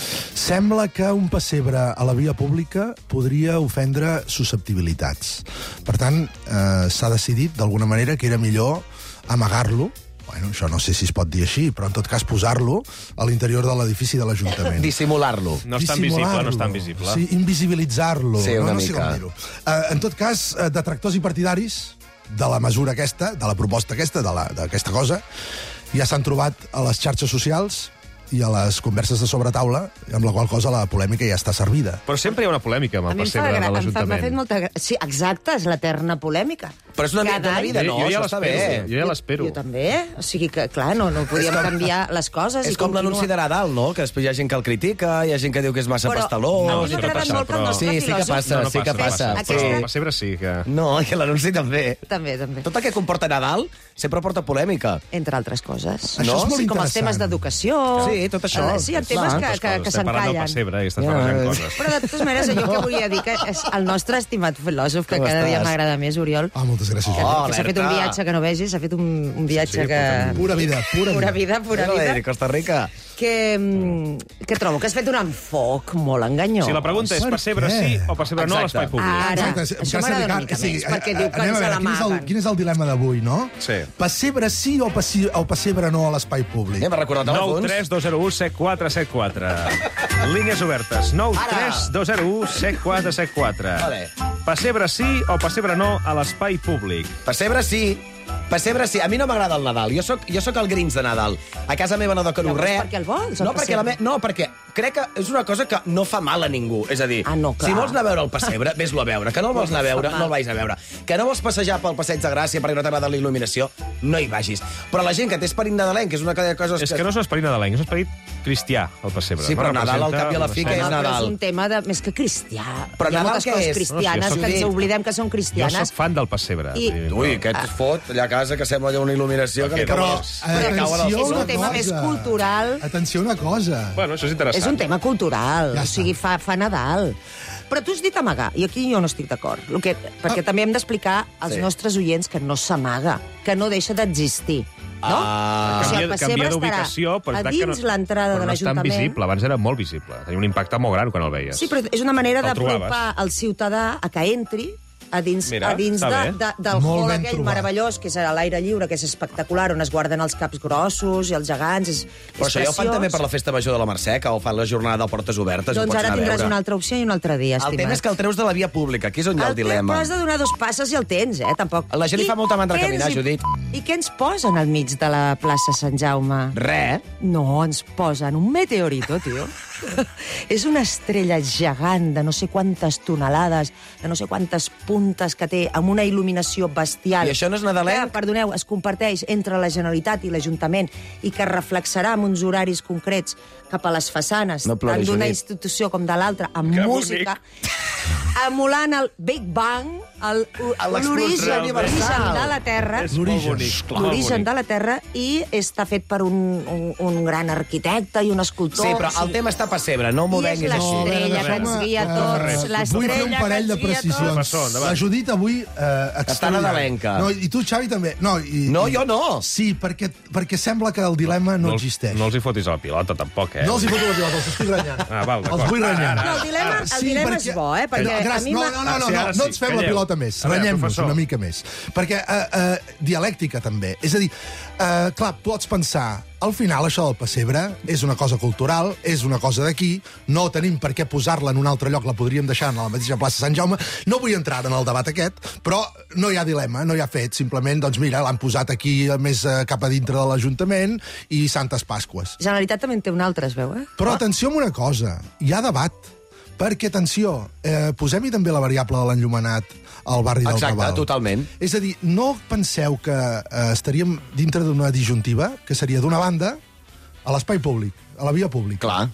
Sembla que un pessebre a la via pública podria ofendre susceptibilitats. Per tant, eh, s'ha decidit, d'alguna manera, que era millor amagar-lo. Bueno, això no sé si es pot dir així, però en tot cas posar-lo a l'interior de l'edifici de l'Ajuntament. Dissimular-lo. No és tan visible, no és tan Dissimular-lo. visible. Sí, invisibilitzar-lo. Sí, una no, no sé mica. com dir-ho. Uh, en tot cas, uh, detractors i partidaris de la mesura aquesta, de la proposta aquesta, de la- d'aquesta cosa, ja s'han trobat a les xarxes socials i a les converses de sobretaula, amb la qual cosa la polèmica ja està servida. Però sempre hi ha una polèmica amb A el mi em fa pessebre de gra- em fa- m'ha l'Ajuntament. fet molta gra... Sí, exacte, és l'eterna polèmica. Però és una mica Cada de any- vida, no? Jo, jo ja Això està l'espero, bé. jo ja l'espero. Jo també. O sigui que, clar, no, no podíem canviar les coses. És i com continua. l'anunci de Nadal, no? Que després hi ha gent que el critica, hi ha gent que diu que és massa Però pastelós. a mi m'ha agradat molt que el nostre Sí, sí que filòsof- passa, No, no sí que passa, passa. passa. Aquesta- Però el pessebre sí que... No, que l'anunci també. També, també. Tot el que comporta Nadal sempre porta polèmica. Entre altres coses. Això No? és molt Sí, com els interessant. temes d'educació. Sí, tot això. Eh, Sí, hi ha temes Clar, que, Altres que, coses. que Estem parlant del s'encallen. pessebre i estàs Ja. barrejant coses. Però de totes maneres, jo que volia dir que és el nostre estimat filòsof, que Com cada dia estàs? m'agrada més, Oriol, Ah, moltes gràcies. que, Oh, que s'ha fet un alerta. viatge que no vegis, s'ha fet un, un viatge Sí, sí, que... Pura vida, pura Pura vida. vida, pura Joder, vida. Costa Rica. Que, mm, que trobo que has fet un enfoc molt enganyós. Si la pregunta és Per pessebre què? sí o pessebre no a Exacte. l'espai públic. Ara, Exacte, això em m'agrada casa una de mica car- sí, més, perquè eh, diu que anem ens a veure, quin és, el, l'amaguen. quin és el dilema d'avui, no? Sí. Pessebre sí o, passi, o pessebre no a l'espai públic? Anem a recordar nou telèfons. tres dos zero u set quatre set quatre. Línies obertes. nou tres dos zero u set quatre set quatre. Vale. Pessebre sí o pessebre no a l'espai públic. Pessebre sí. Pessebre sí. A mi no m'agrada el Nadal. Jo sóc, jo sóc el Grinch de Nadal. A casa meva no decoro Llavors, res. per què el vols, el No, perquè, la me... pessebre? no, perquè crec que és una cosa que no fa mal a ningú. És a dir, Ah, no, clar. si vols anar a veure el pessebre, ves-lo a veure. Que no el vols anar a veure, fa mal. no el vagis a veure. Que no vols passejar pel Passeig de Gràcia perquè no t'agrada la il·luminació, no hi vagis. Però la gent que té esperit nadalenc, que és una de coses És que no és un esperit nadalenc, és un esperit cristià, el pessebre. Sí, però No Nadal, al representa cap i a la una fi, escena- que és Home, però Nadal. és un tema de, més que cristià. Però Hi ha Nadal moltes què coses és? cristianes No, sí, jo que ens soc- oblidem que són Jo cristianes. sóc fan del pessebre. I- vull dir, Ui, però- aquest es fot allà a casa que sembla allà una il·luminació que li Però, cau... eh, li cau a la atenció, És un una tema més cosa. cultural. Atenció a una cosa. Bueno, això és interessant. És un tema cultural, Ja o sigui, fa, fa Nadal. Però tu has dit amagar, i aquí jo no estic d'acord. Lo que- Perquè també hem d'explicar als Sí. nostres oients que no s'amaga, que no deixa d'existir. No? Ah. O sigui, el Canvia, pessebre canvia estarà d'ubicació, però és a veritat que dins no, l'entrada però de no és tan l'Ajuntament. visible. Abans era molt visible. Tenia un impacte molt gran quan el veies. Sí, però és una manera El d'apropar trobaves. al ciutadà a que entri a dins, Mira, a dins està de, bé. de, del Molt hall ben aquell trobat. meravellós, que és a l'aire lliure, que és espectacular, on es guarden els caps grossos i els gegants. És, Però és això ja ho fan preciós. també per la Festa Major de la Mercè, que ho fan la jornada de portes obertes. i ho Doncs pots ara anar a tindràs veure. una altra opció i un altre dia, El estimat. tema és que el treus de la via pública, aquí és on hi ha el, el dilema. Però has de donar dos passes i el tens, eh? Tampoc. La gent li I fa molta mandra què caminar, ens hi- Judit. I què ens posen al mig de la plaça Sant Jaume? Res. No, ens posen un meteorito, tio. És una estrella gegant de no sé quantes tonelades, de no sé quantes puntes que té, amb una il·luminació bestial. I això no és nadalenc? Que, perdoneu, es comparteix entre la Generalitat i l'Ajuntament i que reflexarà en uns horaris concrets cap a les façanes, No ploris, tant d'una Judit. institució com de l'altra, amb Que música, emulant el Big Bang, el- L'explosió l'origen universal. l'origen de la Terra, És molt bonic, clar, molt l'origen bonic. de la Terra, i està fet per un, un, un gran arquitecte i un escultor. Sí, però el tema està a pessebre, no m'ho I és venguis així. l'estrella que ens guia Eh, tots, Vull l'estrella fer un que parell ens de guia precisions. Passó, endavant. La Judit avui eh, extraordinària. nadalenca. No, I tu, Xavi, també. No, i, No, i, jo no. Sí, perquè, perquè sembla que el dilema no, No, els- existeix. no els hi fotis a la pilota, tampoc, eh? No els hi foto la pilota, els estic renyant. Ah, val, d'acord. Els vull renyar. No, el dilema, el dilema és bo, eh? Perquè no, gràcies, a mi no, m'ha- no, no, Ah, no, sí, no, ara no sí, ens fem la calleu. pilota més. A veure, Renyem-nos professor. una mica més. Perquè eh, eh, dialèctica, també. És a dir, eh, clar, pots pensar, al final això del pessebre és una cosa cultural, és una cosa d'aquí, no tenim per què posar-la en un altre lloc, la podríem deixar en la mateixa plaça Sant Jaume. No vull entrar en el debat aquest, però no hi ha dilema, no hi ha fet. Simplement, doncs mira, l'han posat aquí més eh, cap a dintre de l'Ajuntament i Santes Pasques. Generalitat també en té un altre, es veu, eh? Però atenció amb una cosa, hi ha debat, perquè, atenció, eh, posem-hi també la variable de l'enllumenat al barri del Exacte, Raval. totalment. És a dir, no penseu que eh, estaríem dintre d'una disjuntiva, que seria d'una banda, a l'espai públic, a la via pública. Clar.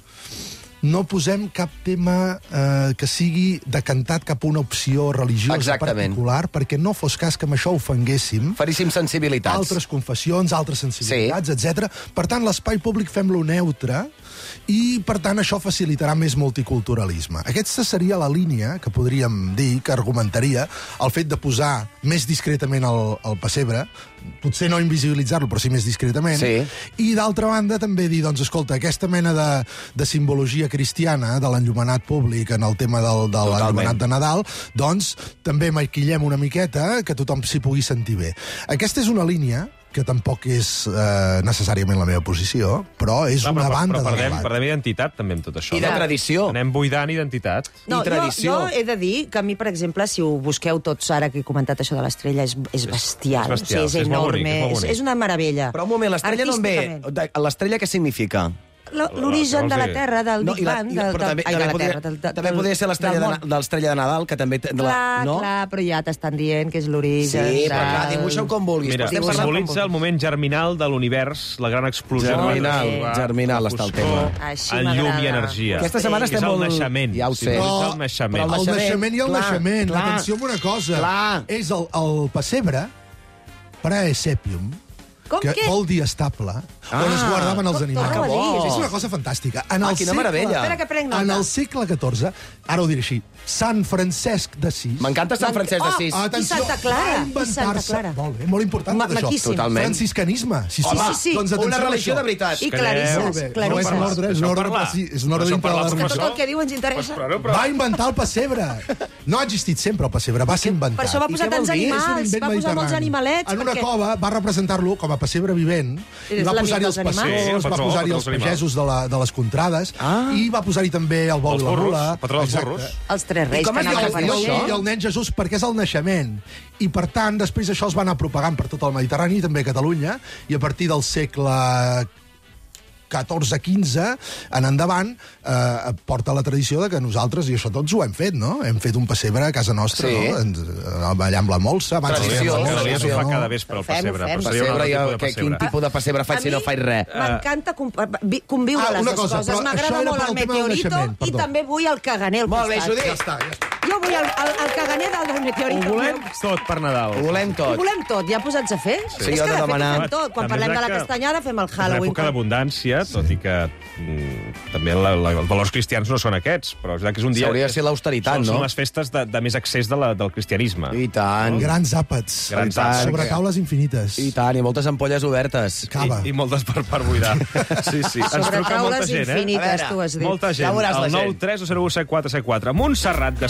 No posem cap tema eh, que sigui decantat cap a una opció religiosa Exactament. particular, perquè no fos cas que amb això ofenguéssim Faríssim sensibilitats. altres confessions, altres sensibilitats, sí. etcètera. Per tant, l'espai públic fem-lo neutre i, per tant, això facilitarà més multiculturalisme. Aquesta seria la línia que podríem dir, que argumentaria el fet de posar més discretament el, el pessebre, potser no invisibilitzar-lo, però sí més discretament, Sí. i, d'altra banda, també dir, doncs, escolta, aquesta mena de, de simbologia cristiana de l'enllumenat públic en el tema del, de l'enllumenat de Nadal, doncs, també maquillem una miqueta que tothom s'hi pugui sentir bé. Aquesta és una línia que tampoc és eh, necessàriament la meva posició, però és Clar, una però, banda però de perdem, debat. perdem identitat, també, amb tot això. I de no? tradició. Anem buidant identitat. No, I tradició. Jo, jo he de dir que a mi, per exemple, si ho busqueu tots ara que he comentat això de l'estrella, és, és bestial. és bestial, o sigui, és, és molt enorme, bonic, és molt és, bonic. és una meravella. Però un moment, l'estrella d'on ve? Artísticament. De- L'estrella què significa? L- L'origen de la Terra, del No, Big i la- Bang, i la- del, però del, també, ai, de també la podria, Terra, del, del, també podria ser l'estrella del de, món. Na- de l'estrella de Nadal, que també... té- De la, Clar, no? clar, però ja t'estan dient que és l'origen. Sí, però del- clar, dibuixa-ho com vulguis. Mira, però estem parlant com simbolitza el moment germinal de l'univers, la gran explosió. Germinal, que va germinal la està el foscor, tema. Així en llum i m'agrada. energia. Aquesta setmana estem És el molt- naixement. Ja ho sé. Simbolitza el Però naixement. el el naixement, naixement i el clar, naixement. clar. Atenció amb una cosa. Clar. És el, el pessebre, praesepium, Com que què? vol dir estable, Ah. on es guardaven els Com- animals. torna-ho a dir. És una cosa fantàstica. En Ah, el quina segle, meravella. Espera que prenc nota. En el segle catorze, ara ho diré així, Sant Francesc d'Assís... M'encanta Sant Francesc d'Assís. Oh, i Santa Clara, va i Santa inventar-se... Clara. Molt bé, molt important Ma- tot això. maquíssim. Totalment. Franciscanisme. Sí, sí, Home, sí, sí. una Doncs atenció amb religió això. de veritat. I Calleu. clarisses, Molt bé. No és clarisses. un ordre, és un Deixeu ordre, parlar. sí, és un ordre Deixeu dintre de parlar, la Que religió. tot el que diu ens interessa. Però, però... Va inventar el pessebre. No ha existit sempre el pessebre, va ser inventat. Per això va I posar què vol tants dir? És un animals, invent va posar molts mediterrani. animalets. En una perquè... cova va representar-lo com a pessebre vivent, i És va l'amic posar-hi els dels animals. Sí, el pastors, va patró, posar-hi patró els dels animals. pagesos de, la, de les contrades, Ah. i va posar-hi també el bou Els i la burros, mula. patró dels Exacte. burros. Els tres I reis com que es diu anaven el- per I el, això. I el nen Jesús, perquè és el naixement. I, per tant, després això es va anar propagant per tot el Mediterrani, també a Catalunya, i a partir del segle catorze quinze, en endavant, eh, porta la tradició de que nosaltres, i això tots ho hem fet, no? Hem fet un pessebre a casa nostra, Sí. no? Ens, eh, allà amb la molsa. abans Tradició. de- Cada dia s'ho fa no? cada vespre, el Ho fem, ho pessebre. fem. però seria un Pessebre, altre ja, tipus de que, quin pessebre. tipus de pessebre faig si no faig res? M'encanta com- vi- conviure Ah, les una dues cosa, coses. però M'agrada això era molt per el al tema del meteorito naixement, i perdó. també vull el caganer al Molt bé, costat. Judit. Ja està, ja està. Jo vull el, el, el caganer del, del Ho meteorito. volem tot per Nadal. Ho volem Ho tot. volem tot, ja posats a fer? Sí, és jo que he de de fet ho demanar. fem tot. Quan També parlem és de la que castanyada fem el És Halloween. una època d'abundància, tot i que mm, també la, la, els valors cristians no són aquests, però és veritat que és un dia... Hauria de ser l'austeritat, són, no? Són les festes de, de més accés de la, del cristianisme. I tant. Grans àpats. Grans I tant. àpats. Sobre taules infinites. I tant, i moltes ampolles obertes. Cava. I, I moltes per, per buidar. Sí, sí. Ens Sobre truca molta taules gent, eh? infinites, A veure, tu has dit. Molta gent. Ja veuràs la El gent. nou tres zero u set quatre set quatre. Montserrat de Sant Cugat.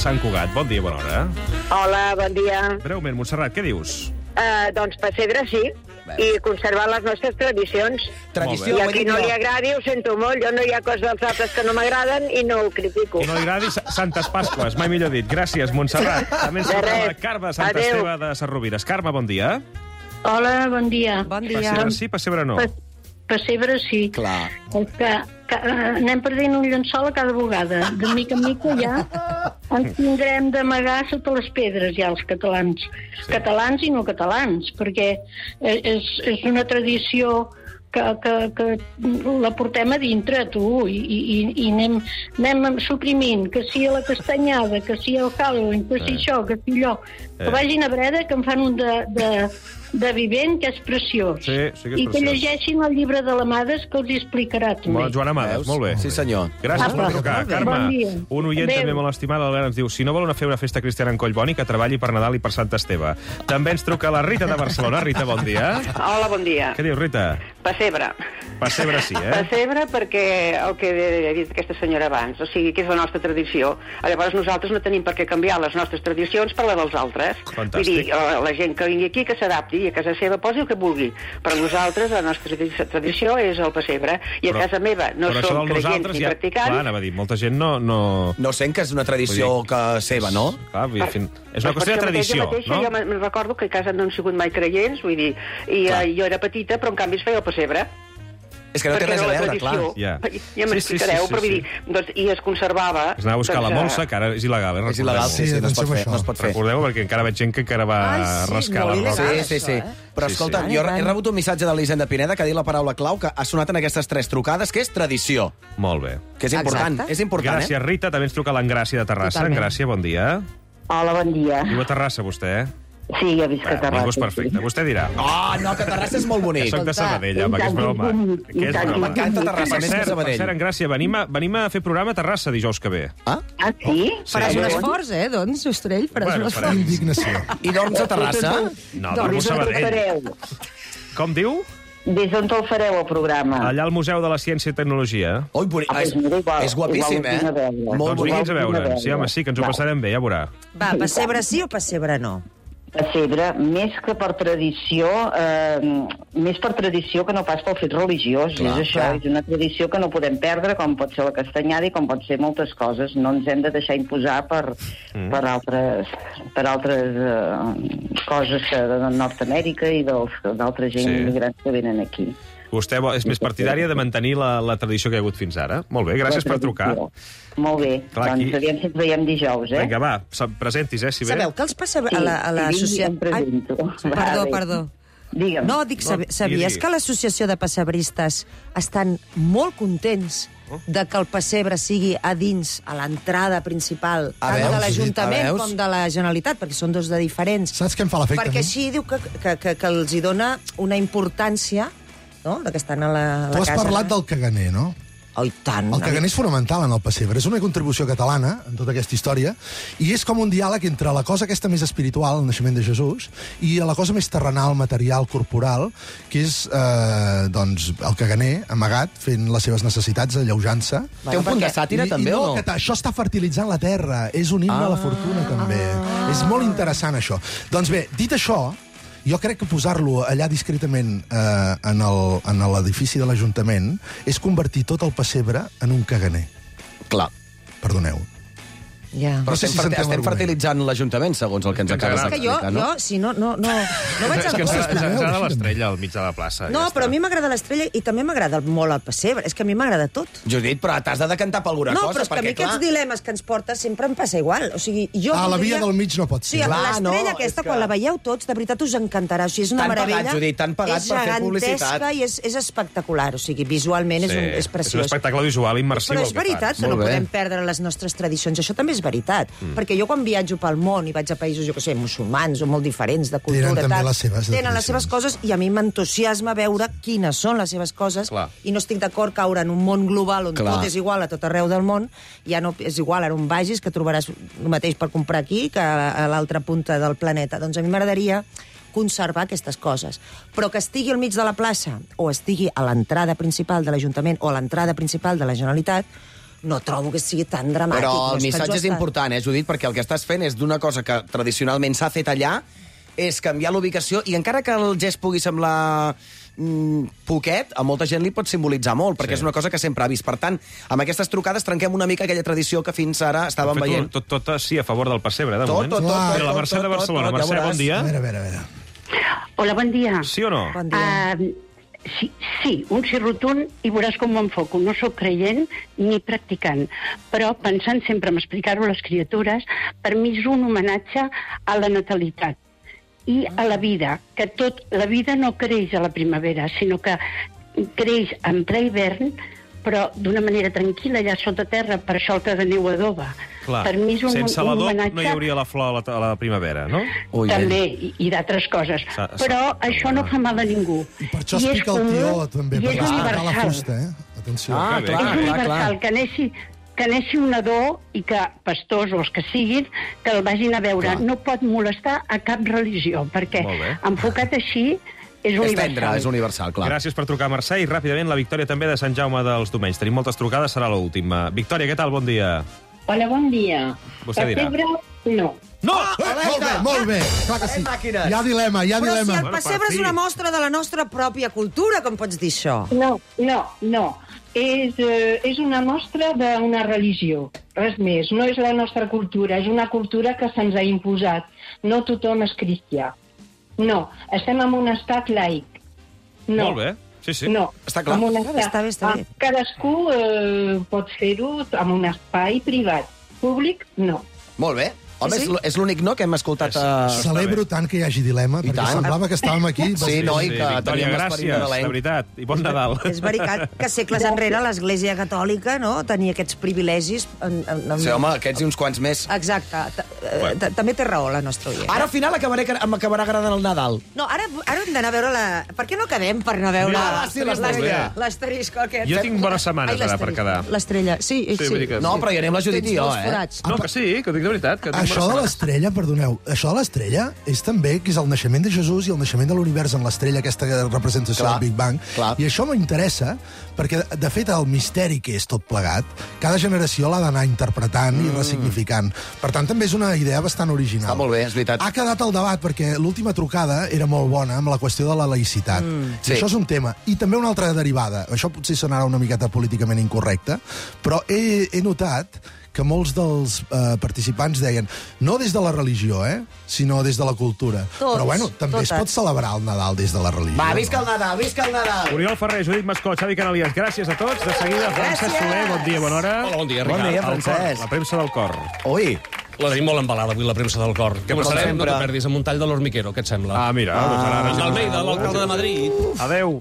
Montserrat. Bon dia, bona hora. Hola, bon dia. Breument, Montserrat, què dius? Uh, doncs pessebre sí, i conservar les nostres tradicions. Tradició, I a ho he qui dit no jo. li agradi, ho sento molt, jo no hi ha coses dels altres que no m'agraden i no ho critico. Que no li agradi Sa- Santes Pasques, mai millor dit. Gràcies, Montserrat. També ens De truca res. la Carme de Sant Adéu. Esteve de Sarrovires. Carme, bon dia. Hola, bon dia. Bon Pessebre sí, pessebre no. Pe- Pessebre sí. Clar. És que, que eh, anem perdent un llençol a cada vegada. De mica en mica ja ens tindrem d'amagar sota les pedres, ja, els catalans. Sí. Catalans i no catalans, perquè eh, és, és una tradició que, que, que la portem a dintre, tu, i, i, i anem, anem suprimint, que si a la castanyada, que si al Halloween, que si Eh. això, que si allò. Eh. Que vagin a Breda, que en fan un de, de, de vivent, que és preciós. Sí, sí que és I que preciós. llegeixin el llibre de l'Amades, que els hi explicarà també. Bon, Joan Amades, Veus? molt bé. Sí, senyor. Gràcies Ah, per va, trucar. molt bé. Carme, Bon dia. un oient Adéu. també molt estimat, l'Albert, ens diu si no volen fer una festa cristiana en Collboni, que treballi per Nadal i per Sant Esteve. També ens truca la Rita de Barcelona. Rita, bon dia. Hola, bon dia. Què dius, Rita? Pessebre. Pessebre sí, eh? Pessebre perquè el que ha dit aquesta senyora abans, o sigui, que és la nostra tradició. Llavors nosaltres no tenim per què canviar les nostres tradicions per la dels altres. Fantàstic. Vull dir, la, la gent que vingui aquí que s'adapti i a casa seva posi el que vulgui. Però nosaltres, la nostra tradi- tradició és el pessebre. I a Però- casa meva no però això som del creients nosaltres ni ja... practicants. Clar, anava a dir, molta gent no... No, no sent que és una tradició Vull dir, que seva, no? Clar, vull dir, fin... és una Pues qüestió de per això tradició, mateixa, no? Jo me'n me'n recordo que a casa no han sigut mai creients, vull dir, i uh, jo era petita, però en canvi es feia el pessebre. És que no té Perquè res a era la veure, clar. tradició. Ja. Ja Sí, sí, m'explicareu, sí, sí, però vull sí. dir, doncs, i es conservava... Es anava a buscar doncs, la eh, molsa, que ara és il·legal, eh? És il·legal, sí, sí, no es pot fer. No es pot fer. Recordeu, perquè encara veig gent que encara va Ai, sí, rascar molt la roca. il·legal, Sí, sí, sí. això, eh? Però Sí, escolta, sí. jo he rebut un missatge de l'Elisenda Pineda que ha dit la paraula clau que ha sonat en aquestes tres trucades, que és tradició. Molt bé. Que és important, Exacte. és important, Gràcies, eh? Rita. També ens truca l'Engràcia de Terrassa. Totalment. Engràcia, bon dia. Hola, bon dia. Viu a Terrassa, vostè, eh? Sí, ja visc a Bueno, Terrassa. és perfecte. Vostè dirà. Oh, no, que Terrassa és molt Que bonic. soc de Sabadell, home, que és broma. Que és broma. M'encanta Terrassa, Per més que cert, per Sabadell. cert, Engràcia, venim a, venim a fer programa a Terrassa dijous que ve. Ah? Ah, sí? Faràs Sí. un esforç, eh, doncs, Ostrell, faràs Bueno, un farem. esforç. Indignació. I dorms a Terrassa? No, dormo a Sabadell. Com diu? Des d'on te'l fareu, el programa? Allà al Museu de la Ciència i Tecnologia. Ui, boni... Ah, és, doncs mira, igual- és guapíssim, igual eh? us vinc a veure. Molt Doncs bonic. vingui'ns a Igual veure. vinc a Sí, home, veure. sí, que ens ho Va. passarem bé, ja veurà. Va, pessebre sí o pessebre no? Pessebre, més que per tradició, eh, més per tradició que no pas pel fet religiós. Clar, és això, clar. és una tradició que no podem perdre, com pot ser la castanyada i com pot ser moltes coses. No ens hem de deixar imposar per, mm. per altres, per altres eh, coses que de Nord-Amèrica i dels- d'altra gent Sí. immigrants que venen aquí. Vostè vo- és més partidària de mantenir la, la tradició que hi ha hagut fins ara. Molt bé, gràcies La per trucar. tradició. Molt bé, Clar, doncs aquí- aviam si ens veiem dijous, eh? Vinga, va, se- presentis, eh, si bé. Sabeu que els pessebre... Sí, a la, a si vingui, l'associació... em presento. Ai, Va, Perdó, bé. perdó. Digue'm. No, dic, sabi- No, sabies digui. que l'associació de pessebristes estan molt contents de que el pessebre sigui a dins, a l'entrada principal, A tant veus, de a l'Ajuntament veus? com de la Generalitat, perquè són dos de diferents. Saps què em fa l'efecte? Perquè així diu que, que, que, que els hi dona una importància, no?, de que estan a la, a la Tu has casa. parlat del caganer, no? Oh, i tant. El caganer és fonamental en el pessebre. És una contribució catalana en tota aquesta història i és com un diàleg entre la cosa aquesta més espiritual, el naixement de Jesús, i la cosa més terrenal, material, corporal, que és eh, doncs, el caganer amagat fent les seves necessitats, alleujant-se. Té un punt de sàtira, I, també, i no, o no? Que t- això està fertilitzant la terra. És un himne Ah. a la fortuna, també. És molt interessant, això. Doncs bé, dit això, jo crec que posar-lo allà discretament eh, en el- en l'edifici de l'Ajuntament és convertir tot el pessebre en un caganer. Clar. Perdoneu. Ja. Però No sé estem, si fer- s'entén estem l'argument. fertilitzant l'Ajuntament, segons el que ens És que ens acabes És que jo, d'explicar, no? jo, si no, no, no, no vaig És al que ens, cos. ens, ens agrada l'estrella al mig de la plaça. No, ja però a està. mi m'agrada l'estrella i també m'agrada molt el pessebre. És que a mi m'agrada tot. Judit, però t'has de decantar per alguna No, cosa, però és que a mi perquè, clar... aquests dilemes que ens porta sempre em passa igual. O sigui, jo Ah, la voldria- via del mig no pot Sí, ser. Clar, l'estrella no, aquesta, és que- quan la veieu tots, de veritat us encantarà. O sigui, és una T'han pagat, meravella. Judit, t'han pagat és per fer publicitat. gegantesca i és, és espectacular. O sigui, visualment és, un, és és un preciós. espectacle visual immersiu. Però el és que fan. veritat que Molt no bé. podem perdre les nostres tradicions. Això també és veritat. Mm. Perquè jo quan viatjo pel món i vaig a països, jo què sé, musulmans o molt diferents de cultura... Tenen també tal, les seves tenen les seves tradicions. coses i a mi m'entusiasma veure quines són les seves coses. Clar. I no estic d'acord caure en un món global on Clar. tot és igual a tot arreu del món. Ja no és igual a on vagis, que trobaràs el mateix per comprar aquí que a l'altra punta del planeta. Doncs a mi m'agradaria conservar aquestes coses. Però que estigui al mig de la plaça o estigui a l'entrada principal de l'Ajuntament o a l'entrada principal de la Generalitat, no trobo que sigui tan dramàtic. Però No el que missatge ens ho és està- important, eh, Judit, perquè el que estàs fent és d'una cosa que tradicionalment s'ha fet allà, és canviar l'ubicació, i encara que el gest pugui semblar mm, poquet, a molta gent li pot simbolitzar molt, perquè Sí. és una cosa que sempre ha vist. Per tant, amb aquestes trucades trenquem una mica aquella tradició que fins ara estàvem Fet veient. Tot, tot, sí, a favor del pessebre, de Tot, moment. tot, tot, Mira, tot, la Mercè tot, de tot, Barcelona. tot, ja Mercè, veuràs. bon dia. A veure, a veure, a veure. Hola, bon dia. Sí o no? Bon dia. Uh, sí, sí, un sí rotund, i veuràs com m'enfoco. No sóc creient ni practicant, però pensant sempre en explicar-ho a les criatures, per mi és un homenatge a la natalitat i a la vida, que tot, la vida no creix a la primavera, sinó que creix en ple hivern, però d'una manera tranquil·la, allà sota terra, per això el que de neu adoba. Clar. Per mi és un, Sense un l'adob homenatge... no hi hauria la flor a la, a la primavera, no? Ui, també, i, i d'altres coses. Sa- sa- Però això no fa mal a ningú. I per això I es és pica el comú, tió, també, i per és destacar la universal. fusta, eh? Atenció. Ah, Que bé. clar, és clar, universal, clar. que neixi, que neixi un nadó i que pastors o els que siguin, que el vagin a veure. Clar. No pot molestar a cap religió, perquè Molt bé. enfocat així és És universal. tendre, és universal, clar. Gràcies per trucar, Mercè, i ràpidament la victòria també de Sant Jaume dels Domenys. Tenim moltes trucades, serà l'última. Victòria, què tal? Bon dia. Hola, bon dia. Vostè dirà. Pessebre, no. No! Eh, molt bé, molt bé. Clar que sí. màquines. Hi ha dilema, hi ha Però si dilema. el pessebre és una mostra de la nostra pròpia cultura, com pots dir això? No, no, no. És, eh, és una mostra d'una religió, res més. No és la nostra cultura, és una cultura que se'ns ha imposat. No tothom és cristià. No, estem en un estat laic. No. Molt bé. Sí, sí. No, Està clar. en un Està bé, està bé, està bé. Ah, Cadascú eh, pot fer-ho en un espai privat. Públic, no. Molt bé. Home, Sí, sí. és l- és l'únic no que hem escoltat... A... Celebro tant que hi hagi dilema, I perquè tant. semblava que estàvem aquí. Sí, no, i que Victòria, teníem l'esperit gràcies, nadalenc. de veritat. I bon Nadal. És veritat que segles enrere l'Església Catòlica no tenia aquests privilegis. En, en, en... Sí, home, aquests i uns quants més. Exacte. T- eh, t- També té raó la nostra oient. Ara, al final, acabaré, m'acabarà agradant el Nadal. No, ara, ara hem d'anar a veure la... Per què no quedem per anar a veure... Mira, va, sí, l'estrella. L'asterisc aquest. Jo tinc bones setmanes Ai, ara per l'asterisc. quedar. L'estrella, sí, sí. Sí, vull dir que No, però hi anem la Judit Tens i jo, dos eh? forats. No, que sí, que ho dic de veritat. Que tinc Això bones de setmanes. l'estrella, perdoneu, això de l'estrella és també que és el naixement de Jesús i el naixement de l'univers en l'estrella, aquesta representació Clar, del Big Bang. clar. I això m'interessa perquè, de fet, el misteri que és tot plegat, cada generació l'ha d'anar interpretant mm. i ressignificant. Per tant, també és una idea bastant original. Està molt bé, és veritat. Ha quedat el debat, perquè l'última trucada era molt bona amb la qüestió de la laïcitat. Mm. Sí. I això és un tema. I també una altra derivada. Això potser sonarà una miqueta políticament incorrecte, però he, he notat que molts dels eh, participants deien no des de la religió, eh, sinó des de la cultura. Tots, Però, bueno, també totes. es pot celebrar el Nadal des de la religió. Va, visca el Nadal, visca el Nadal! Oriol Ferrer, Judit Mascó, Xavi Canalies, gràcies a tots. De seguida, Francesc Soler, bon dia, bona hora. Hola, bon dia, Bon Ricard. dia, El cor, Francesc. la premsa del cor. Ui, La tenim molt embalada avui, la premsa del cor. Què Començarem, no sempre. t'ho perdis, amb un tall de l'Hormiquero, què et sembla? Ah, mira. Ah, doncs ara, ara, Amb Almeida, l'alcalde de Madrid. Adéu.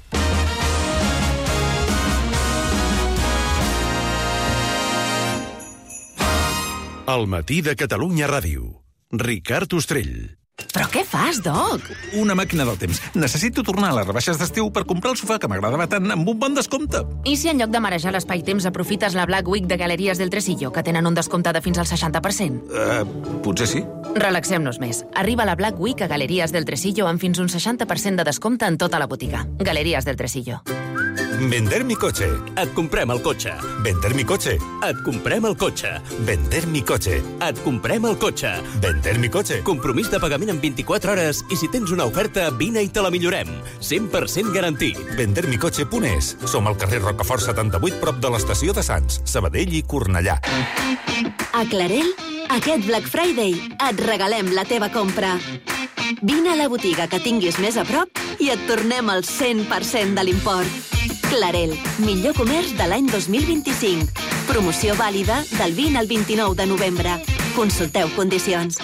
El matí de Catalunya Ràdio. Ricard Ostrell. Però què fas, Doc? Una màquina del temps. Necessito tornar a les rebaixes d'estiu per comprar el sofà que m'agradava tant amb un bon descompte. I si en lloc de marejar l'espai-temps aprofites la Black Week de Galeries del Tresillo, que tenen un descompte de fins al seixanta per cent? Uh, potser sí. Relaxem-nos més. Arriba la Black Week a Galeries del Tresillo amb fins un seixanta per cent de descompte en tota la botiga. Galeries del Tresillo. Vender mi coche. Et comprem el cotxe. Vender mi coche. Et comprem el cotxe. Vender mi coche. Et comprem el cotxe. Vender mi coche. Compromís de pagament en vint-i-quatre hores i si tens una oferta, vine i te la millorem. cent per cent garantit. vender mi coche punt es. Som al carrer Rocafort setanta-vuit, prop de l'estació de Sants, Sabadell i Cornellà. A Clarell, aquest Black Friday et regalem la teva compra. Vine a la botiga que tinguis més a prop i et tornem el cent per cent de l'import. Clarell, millor comerç de l'any dos mil vint-i-cinc. Promoció vàlida del vint al vint-i-nou de novembre. Consulteu condicions.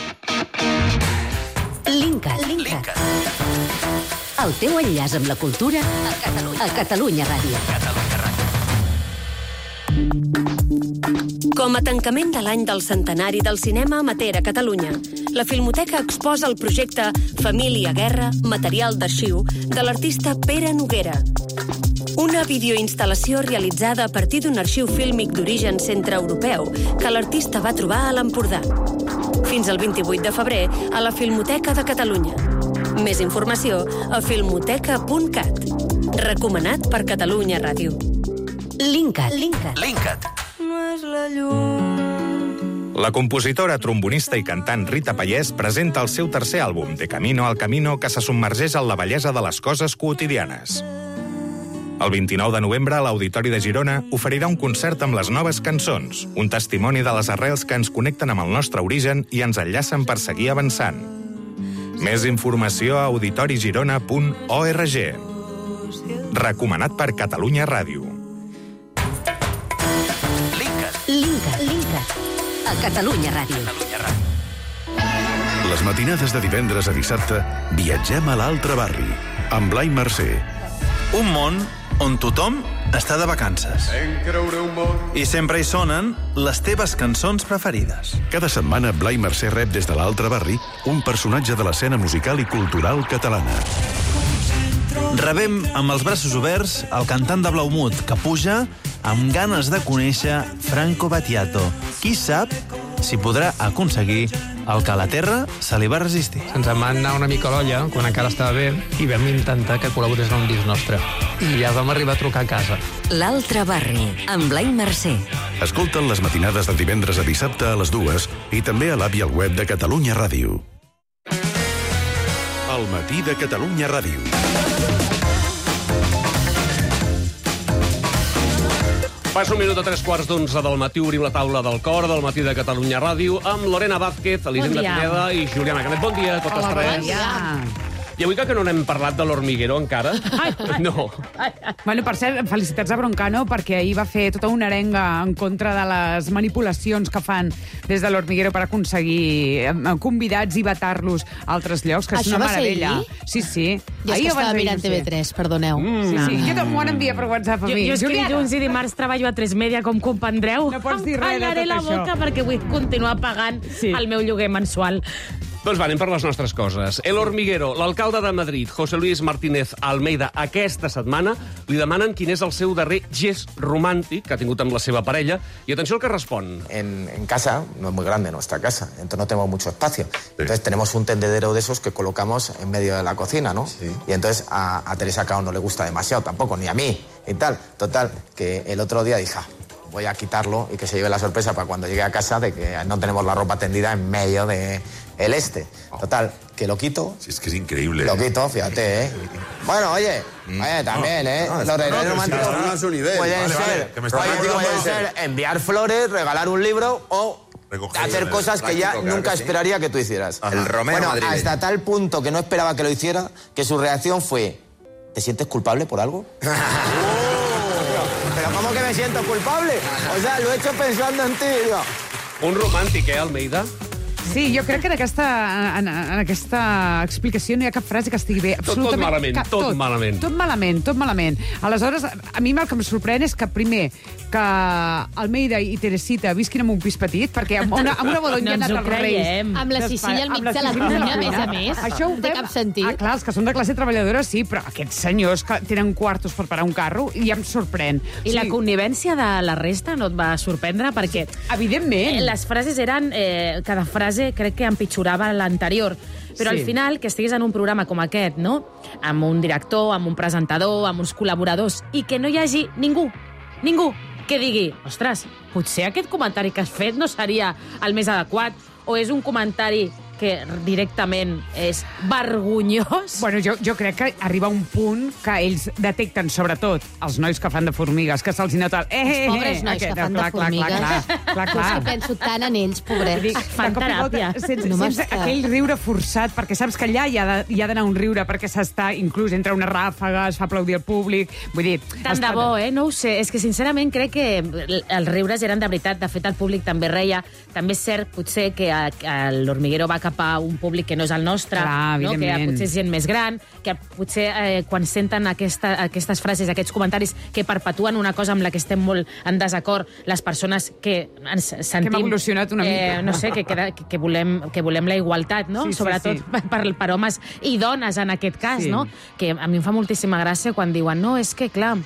Linkat. Linkat. El teu enllaç amb la cultura a Catalunya, a Catalunya Ràdio. Com a tancament de l'any del centenari del cinema amateur a Catalunya, la Filmoteca exposa el projecte Família Guerra, material d'arxiu, de l'artista Pere Noguera. Una videoinstal·lació realitzada a partir d'un arxiu fílmic d'origen centreeuropeu que l'artista va trobar a l'Empordà. Fins al vint-i-vuit de febrer a la Filmoteca de Catalunya. Més informació a filmoteca punt cat. Recomanat per Catalunya Ràdio. Linkat. Linkat. Linkat. no és la llum. La compositora, trombonista i cantant Rita Pallès presenta el seu tercer àlbum, De Camino al Camino, que se submergeix en la bellesa de les coses quotidianes. El vint-i-nou de novembre, l'Auditori de Girona oferirà un concert amb les noves cançons, un testimoni de les arrels que ens connecten amb el nostre origen i ens enllacen per seguir avançant. Més informació a auditorigirona punt org. Recomanat per Catalunya Ràdio. Linka, Linka. A Catalunya Ràdio. Les matinades de divendres a dissabte viatgem a l'altre barri, amb Blai Mercè. Un món on tothom està de vacances. I sempre hi sonen les teves cançons preferides. Cada setmana, Blai Mercè rep des de l'altre barri un personatge de l'escena musical i cultural catalana. Rebem amb els braços oberts el cantant de Blaumut, que puja amb ganes de conèixer Franco Battiato. Qui sap si podrà aconseguir el que a la Terra se li va resistir. Ens en va anar una mica a l'olla, quan encara estava bé, i vam intentar que col·laborés en un disc nostre. I ja vam arribar a trucar a casa. L'altre barri, amb Blai Mercè. Escolta'n les matinades de divendres a dissabte a les dues i també a l'app i al web de Catalunya Ràdio. El matí de Catalunya Ràdio. Passa un minut a tres quarts d'onze del matí, obrim la taula del cor del matí de Catalunya Ràdio amb Lorena Vázquez, Elisenda Pineda i Juliana Canet. Bon dia a totes Hola, tres. bon dia. I avui que no n'hem parlat de l'Hormiguero encara. Ai, ai. No. Bueno, per cert, felicitats a Broncano, perquè ahir va fer tota una arenga en contra de les manipulacions que fan des de l'Hormiguero per aconseguir eh, convidats i vetar-los a altres llocs, que és Això una va ser meravella. ahir? Sí, sí. Jo és que estava mirant T V tres, perdoneu. Mm, sí, sí. Jo m'ho han enviat per WhatsApp a Jo- mi. jo és que Juliana. dilluns i dimarts treballo a tres Media, com comprendreu. No pots dir res de Tallaré tot la això. boca perquè vull continuar pagant Sí. el meu lloguer mensual. Doncs va, anem per les nostres coses. El Hormiguero, l'alcalde de Madrid, José Luis Martínez Almeida, aquesta setmana li demanen quin és el seu darrer gest romàntic que ha tingut amb la seva parella. I atenció al que respon. En, en casa, no es muy grande nuestra casa, entonces no tenemos mucho espacio. Entonces tenemos un tendedero de esos que colocamos en medio de la cocina, ¿no? Sí. Y entonces a, a Teresa Cao no le gusta demasiado tampoco, ni a mí, y tal. Total, que el otro día dije, "Ah, voy a quitarlo y que se lleve la sorpresa para cuando llegue a casa de que no tenemos la ropa tendida en medio de el este. Total, que lo quito. Sí, es que es increíble. Lo quito, fíjate, ¿eh? Bueno, oye, oye, también, ¿eh? No, no, Los no, regalos pero si románticos están a su nivel. pueden Vale, ser, vale, que me está oye, diciendo pueden puede ser ser. enviar flores, regalar un libro o Recoger, hacer cosas que ya práctico, claro nunca que sí. esperaría que tú hicieras. El Romero bueno, madrileño. hasta tal punto que no esperaba que lo hiciera, que su reacción fue, ¿te sientes culpable por algo? pero, pero ¿cómo que me siento culpable? O sea, lo he hecho pensando en ti. Digo. Un romàntic, eh, Almeida? Sí, jo crec que en aquesta, en, en aquesta explicació no hi ha cap frase que estigui bé. Tot, tot Absolutament malament, cap, tot malament. Tot malament, tot malament. Aleshores, a mi el que em sorprèn és que, primer, que Almeida i Teresita visquin en un pis petit, perquè amb una, amb una boda on No hi ha ens anat ho els reis... creiem. Amb la Sicília al mig amb la de la Sicília cuina, a al més a cuina. més. Això ho No té fem- cap sentit. Ah, clar, els que són de classe treballadora sí, però aquests senyors que tenen quartos per parar un carro ja em sorprèn. I la connivència de la resta no et va sorprendre perquè... Evidentment. Les frases eren... Eh, cada frase crec que empitjorava l'anterior. Però Sí. al final, que estiguis en un programa com aquest, no?, amb un director, amb un presentador, amb uns col·laboradors, i que no hi hagi ningú, ningú, que digui, ostres, potser aquest comentari que has fet no seria el més adequat, o és un comentari que directament és vergonyós. Bueno, jo, jo crec que arriba un punt que ells detecten, sobretot, els nois que fan de formigues, que se'ls nota... Eh, eh, Els pobres nois aquest, que fan de clar, clar, formigues. Clar, clar, clar, clar. És que penso tant en ells, pobrets. Dic, Fan de cop i volta, teràpia. Sense, No sense m'està. aquell riure forçat, perquè saps que allà hi ha de- hi ha d'anar un riure, perquè s'està, inclús entre una ràfaga, es fa aplaudir el públic... Vull dir... Tant de bo, eh? No ho sé. És que, sincerament, crec que els riures eren de veritat. De fet, el públic també reia. També és cert, potser, que a- a l'Hormiguero va cap a un públic que no és el nostre, Clar, no? que evidentment. potser és gent més gran, que potser eh, quan senten aquesta, aquestes frases, aquests comentaris que perpetuen una cosa amb la que estem molt en desacord, les persones que ens sentim... Que hem evolucionat una mica. Eh, no sé, que, que, que, volem, que volem la igualtat, no? Sí, sí, Sobretot sí. Per, per homes i dones, en aquest cas, Sí. no? Que a mi em fa moltíssima gràcia quan diuen, no, és que, clar,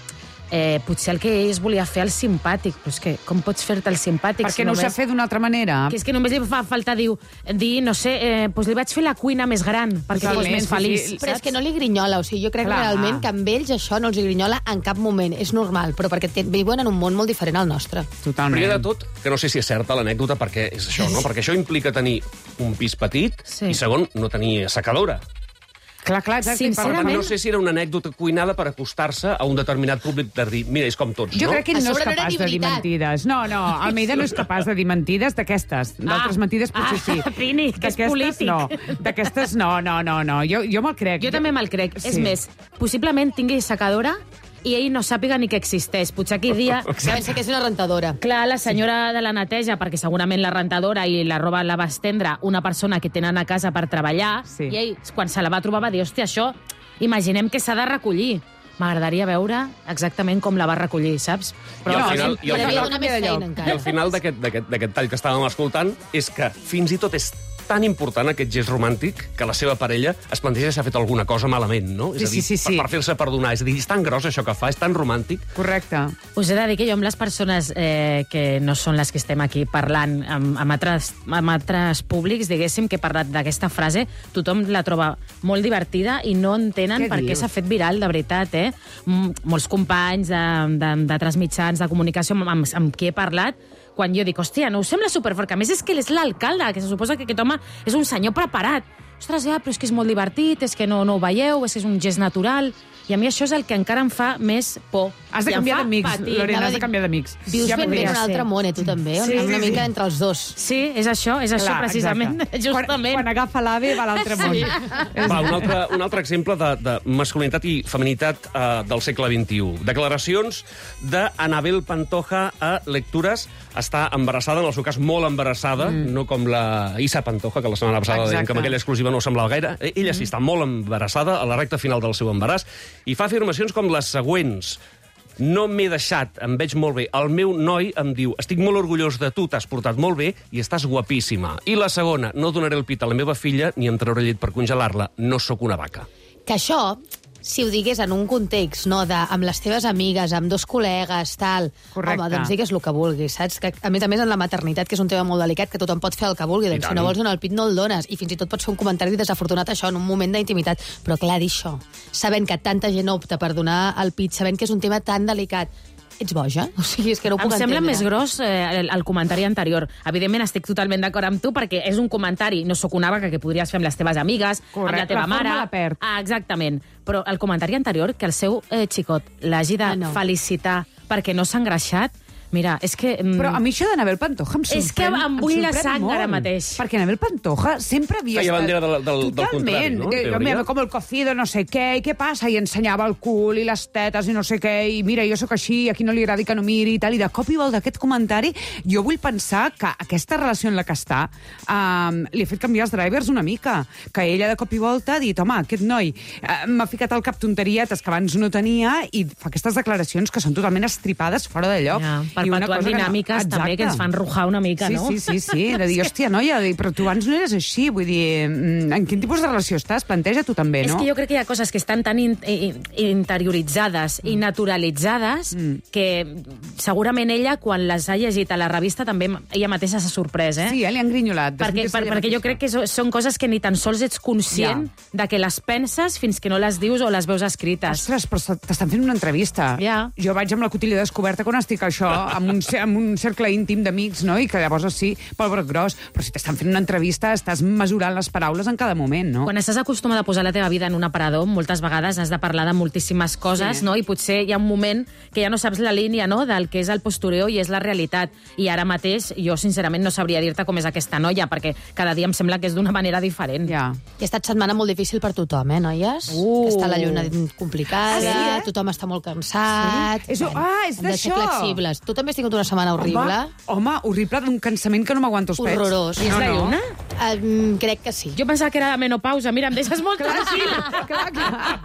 eh, potser el que ell es volia fer el simpàtic. Però és que com pots fer-te el simpàtic? Perquè si no ho només... sap fer d'una altra manera. Que és que només li fa falta dir, dir no sé, eh, doncs li vaig fer la cuina més gran perquè fos més feliç. Però és que no li grinyola, o sigui, jo crec Clar. realment que amb ells això no els grinyola en cap moment, és normal, però perquè viuen en un món molt diferent al nostre. Totalment. Primer de tot, que no sé si és certa l'anècdota, perquè és això, no? Perquè això implica tenir un pis petit Sí. i, segon, no tenir assecadora. Clar, clar, exacte. Per tant, no sé si era una anècdota cuinada per acostar-se a un determinat públic de dir, mira, és com tots, Jo no? crec que ell no és capaç de dir mentides. No, no, Almeida no és capaç de dir mentides d'aquestes. D'altres mentides potser sí. Ah, Pini, que és D'aquestes polític. no. D'aquestes no, no, no, no. Jo, jo me'l crec. Jo també me'l crec. Sí. És més, possiblement tingui secadora i ell no sàpiga ni que existeix. Potser aquell dia... Pensa que és una rentadora. Clar, la senyora de la neteja, perquè segurament la rentadora i la roba la va estendre una persona que tenen a casa per treballar, Sí. i ell, quan se la va trobar, va dir, hòstia, això, imaginem que s'ha de recollir. M'agradaria veure exactament com la va recollir, saps? I al final, i al Li havia final, donat més feina, i encara. al final d'aquest d'aquest- d'aquest tall que estàvem escoltant és que fins i tot és tan important aquest gest romàntic que la seva parella es planteja si ha fet alguna cosa malament, no? Sí, és a dir, sí, sí, sí. per, per fer-se perdonar. És a dir, és tan gros això que fa, és tan romàntic. Correcte. Us he de dir que jo amb les persones eh, que no són les que estem aquí parlant amb, amb, altres, amb altres públics, diguéssim, que he parlat d'aquesta frase, tothom la troba molt divertida i no entenen Què per què dius? s'ha fet viral, de veritat, eh? M molts companys de- de- d'altres mitjans de comunicació amb, amb, amb qui he parlat, quan jo dic, hòstia, no us sembla superfort? Que a més és que ell és l'alcalde, que se suposa que aquest home és un senyor preparat. Ostres, ja, però és que és molt divertit, és que no, no ho veieu, és que és un gest natural. I a mi això és el que encara em fa més por. Has de I em canviar fa d'amics, patir. Lorena, Anava has a de dir- canviar d'amics. Vius Ja ben bé podria en un altre ser. món, eh, tu també, Sí, una sí, mica sí. entre els dos. Sí, és això, és això Clar, precisament, exacte. justament. Quan, quan agafa l'ave va a l'altre món. Sí. Va, un altre, un altre exemple de, de masculinitat i feminitat eh, del segle vint-i-u. Declaracions d'Anabel Pantoja a Lectures. Està embarassada, en el seu cas molt embarassada, mm. no com la Isa Pantoja, que la setmana passada Exacte. deien que amb aquella exclusiva no semblava gaire. Eh, Ella sí està molt embarassada, a la recta final del seu embaràs, i fa afirmacions com les següents. No m'he deixat, em veig molt bé. El meu noi em diu, estic molt orgullós de tu, t'has portat molt bé i estàs guapíssima. I la segona, no donaré el pit a la meva filla ni em trauré llet per congelar-la. No sóc una vaca. Que això, si ho digués en un context, no, de, amb les teves amigues, amb dos col·legues, tal, Correcte. home, doncs digues el que vulguis, saps? Que, a més a més, en la maternitat, que és un tema molt delicat, que tothom pot fer el que vulgui, doncs si no vols donar el pit no el dones, i fins i tot pots fer un comentari desafortunat això en un moment d'intimitat. Però clar, dir això, sabent que tanta gent opta per donar el pit, sabent que és un tema tan delicat, ets boja? O sigui, és que no ho Em puc sembla entendre. més gros eh, el, el comentari anterior. Evidentment estic totalment d'acord amb tu perquè és un comentari, no sóc una vaca, que podries fer amb les teves amigues, amb la Correcte, teva la forma mare. la perd. Ah, exactament. Però el comentari anterior, que el seu eh, xicot l'hagi de Ah, no. felicitar perquè no s'ha engreixat, mira, és que... Mm, Però a mi això d'Anabel Pantoja em sorprèn. És que em bull la sorprèn sang molt, ara mateix. Perquè Anabel Pantoja sempre havia Feia estat... bandera del- del- del contrari, Totalment. no? En Eh, teoria. mira, com el cocido, no sé què, i què passa? I ensenyava el cul i les tetes i no sé què, i mira, jo sóc així, a qui no li agradi que no miri i tal, i de cop i volta aquest comentari, jo vull pensar que aquesta relació en la que està um, li ha fet canviar els drivers una mica, que ella de cop i volta ha dit, home, aquest noi uh, m'ha ficat al cap tonterietes que abans no tenia i fa aquestes declaracions que són totalment estripades fora de lloc. Ja, I una perpetuant cosa que no- dinàmiques també que ens fan rujar una mica, sí, no? Sí, sí, sí, de dir, hòstia, noia, però tu abans no eres així, vull dir, mm, en quin tipus de relació estàs? Planteja tu també, no? És que jo crec que hi ha coses que estan tan in in interioritzades mm. i naturalitzades mm. que segurament ella, quan les ha llegit a la revista, també ella mateixa s'ha sorprès, eh? Sí, eh, li han grinyolat. Perquè, per, perquè jo crec que so, són coses que ni tan sols ets conscient Ja. de que les penses fins que no les dius o les veus escrites. Ostres, però t'estan fent una entrevista. Ja. Jo vaig amb la cotilla descoberta quan estic això, amb un, ce- amb un cercle íntim d'amics, no? I que llavors sí, pel broc gros. Però si t'estan fent una entrevista, estàs mesurant les paraules en cada moment, no? Quan estàs acostumat a posar la teva vida en un aparador, moltes vegades has de parlar de moltíssimes coses, Sí. no? I potser hi ha un moment que ja no saps la línia, no?, del que és el postureo i és la realitat. I ara mateix jo, sincerament, no sabria dir-te com és aquesta noia, perquè cada dia em sembla que és d'una manera diferent. Ja. I ha estat setmana molt difícil per tothom, eh, noies? Uh. Que està la lluna complicada, Ah, sí, eh? tothom està molt cansat. Sí? És- ah, és Hem de ser d'això. flexibles. Tu també has tingut una setmana horrible. Home, home, horrible, d'un cansament que no m'aguanto els pets. Horrorós. I és la lluna? Um, crec que sí. Jo pensava que era menopausa. Mira, em deixes molt tranquil·la. Clar, clar.